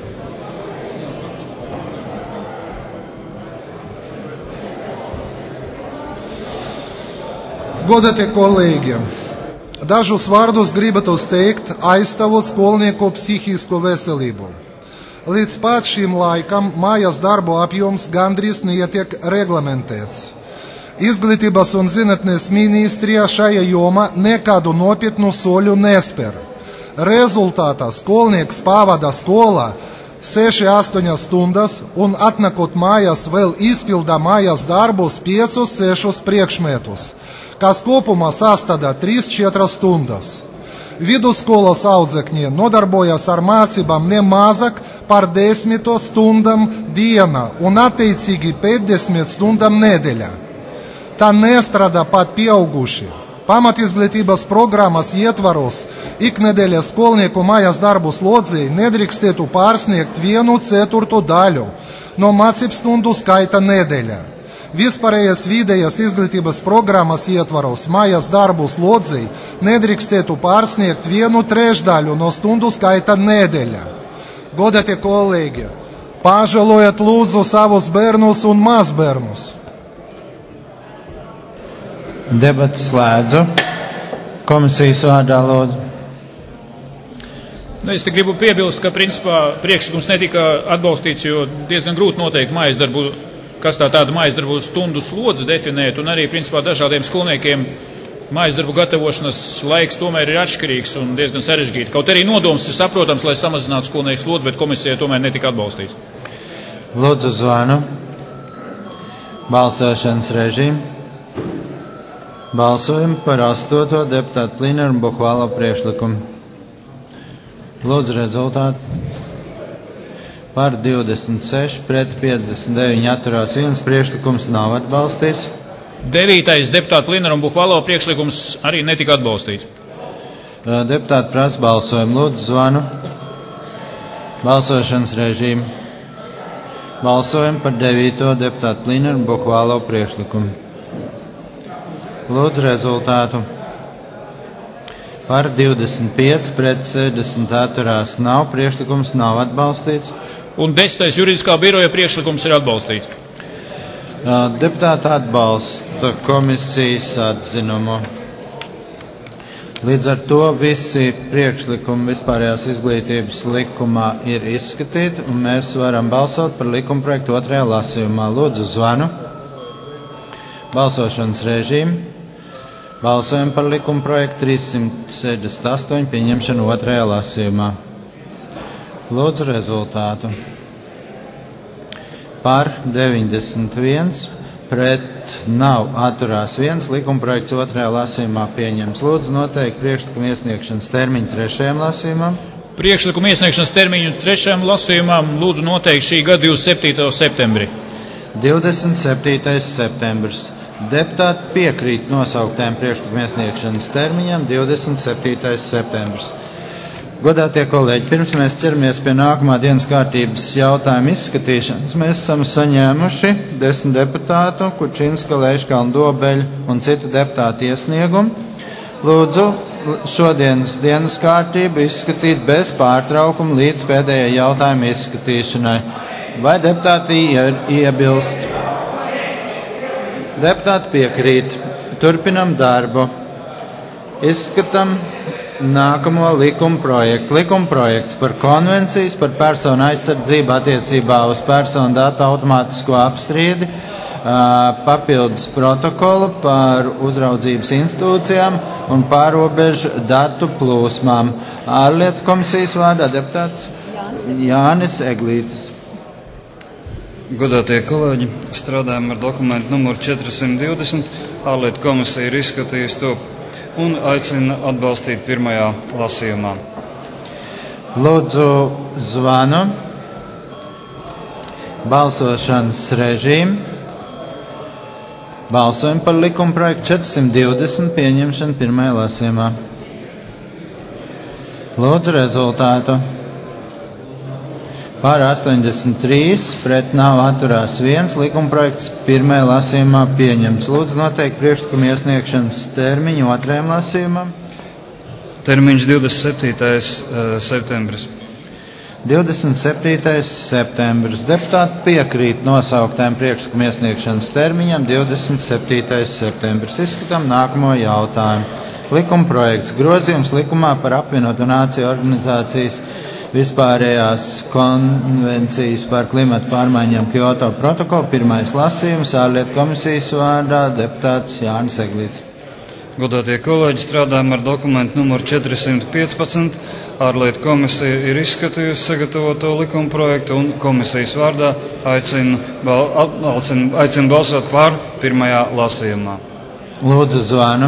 Godātie kolēģi, dažus vārdus gribētu teikt, aizstāvot skolnieku psihisko veselību. Līdz pat šim laikam mājas darbu apjoms gandrīz netiek reglamentēts. Izglītības un zinātnes ministrija šajā jomā nekādu nopietnu soļu nespēr. Rezultātā skolnieks pavada skolā 6-8 stundas un atnākot mājās vēl izpilda mājas darbus 5-6 priekšmetus, kas kopumā sastāvda 3-4 stundas. Vidusskolas audzēkņi nodarbojas ar mācībām ne mazāk par 10 stundām dienā un attiecīgi 50 stundām nedēļā. Tā nestrādā pat pieauguši. Pamatizglītības programmas ietvaros iknedēļas skolnieku mājas darbu slodzī nedrīkstētu pārsniegt 1/4 daļu no mācību stundu skaita nedēļā. Vispārējās vidējas izglītības programmas ietvaros mājas darbu slodzī nedrīkstētu pārsniegt 1/3 no stundu skaita nedēļā. Godātie kolēģi, pažēlojiet lūdzu savus bērnus un mazbērnus. Debates slēdzu. Komisijas vārdā lūdzu. Es te gribu piebilst, ka principā priekšlikums netika atbalstīts, jo diezgan grūti noteikt mājas darbu, kas tāda mājas darbu stundu slodzi definēt, un arī principā dažādiem skolniekiem mājas darbu gatavošanas laiks tomēr ir atšķirīgs un diezgan sarežģīti. Kaut arī nodoms ir saprotams, lai samazinātu skolnieku slodzi, bet komisijai tomēr netika atbalstīts. Lūdzu zvanu. Balsošanas režīmu. Balsojam par 8. deputātu Plīneru un Buhvalo priekšlikumu. Lūdzu rezultātu. Par 26, pret 59 atturās 1, priekšlikums nav atbalstīts. 9. deputātu Plīneru un Buhvalo priekšlikums arī netika atbalstīts. Deputāti prasa balsojumu. Lūdzu zvanu. Balsošanas režīmu. Balsojam par 9. deputātu Plīneru un Buhvalo priekšlikumu. Lūdzu rezultātu. Par 25, pret 60 atturās nav, priekšlikums nav atbalstīts. Un 10. juridiskā biroja priekšlikums ir atbalstīts. Deputāti atbalsta komisijas atzinumu. Līdz ar to visi priekšlikumi vispārējās izglītības likumā ir izskatīti, un mēs varam balsot par likumprojektu 2. lasījumā. Lūdzu zvanu. Balsošanas režīmu. Balsojam par likumprojektu 368 pieņemšanu 2. lasījumā. Lūdzu rezultātu. Par 91, pret nav, atturās 1, likumprojekts 2. lasījumā pieņems. Lūdzu noteikt priekšlikumu iesniegšanas termiņu 3. lasījumam. Priekšlikumu iesniegšanas termiņu 3. lasījumam lūdzu noteikt šī gada 27. septembrī. 27. septembris. Deputāti piekrīt nosauktēm priekšlikumu iesniegšanas termiņam 27. septembris. Godātie kolēģi, pirms mēs ķeramies pie nākamā dienas kārtības jautājuma izskatīšanas, mēs esam saņēmuši 10 deputātu, Kučinska, Leiškalna, Dobeļa un citu deputātu iesniegumu. Lūdzu šodienas dienas kārtību izskatīt bez pārtraukuma līdz pēdējai jautājuma izskatīšanai. Vai deputāti iebilst? Deputāti piekrīt. Turpinam darbu. Izskatam nākamo likuma projektu. Likuma projekts par konvencijas par personu aizsardzību attiecībā uz personu datu automātisko apstrīdi, papildus protokolu par uzraudzības institūcijām un pārobežu datu plūsmām. Ārlietu komisijas vārdā deputāts Jānis Eglītis. Godātie kolēģi, strādājam ar dokumentu numuru 420. Ārlietu komisija ir izskatījusi to un aicina atbalstīt pirmajā lasījumā. Lūdzu zvanu. Balsošanas režīmu. Balsojam par likumprojektu 420 pieņemšanu pirmajā lasījumā. Lūdzu rezultātu. Par 83, pret nav, atturās 1, likumprojekts pirmajā lasījumā pieņemts. Lūdzu noteikt priekšlikumu iesniegšanas termiņu 2. lasījumam. Termiņš 27. septembris. 27. septembris. Deputāti piekrīt nosauktēm priekšlikumu iesniegšanas termiņam 27. septembris. Izskatām nākamo jautājumu. Likumprojekts grozījums likumā par apvienoto nāciju organizācijas vispārējās konvencijas par klimatu pārmaiņām Kyoto protokolu. Pirmais lasījums ārlietu komisijas vārdā deputāts Jānis Eglītis. Godātie kolēģi, strādājam ar dokumentu numuru 415. Ārlietu komisija ir izskatījusi sagatavoto likuma projektu un komisijas vārdā aicina balsot par pirmajā lasījumā. Lūdzu zvanu.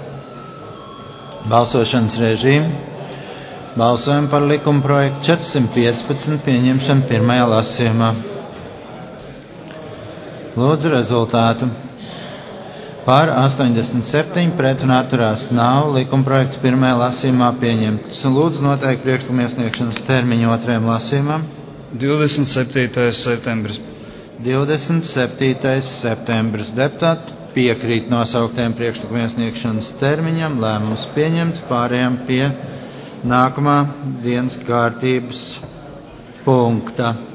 Balsošanas režīmu. Balsojam par likuma projektu 415 pieņemšanu pirmajā lasījumā. Lūdzu rezultātu. Par 87, pret un atturās nav, likuma projekts pirmajā lasījumā pieņemts. Lūdzu noteikt priekšlikumu iesniegšanas termiņu 2. lasījumam. 27. septembris. 27. septembris. Deputāti piekrīt nosauktiem priekšlikumu iesniegšanas termiņam. Lēmums pieņemts. Pārējām pie nākamā dienas kārtības punkta.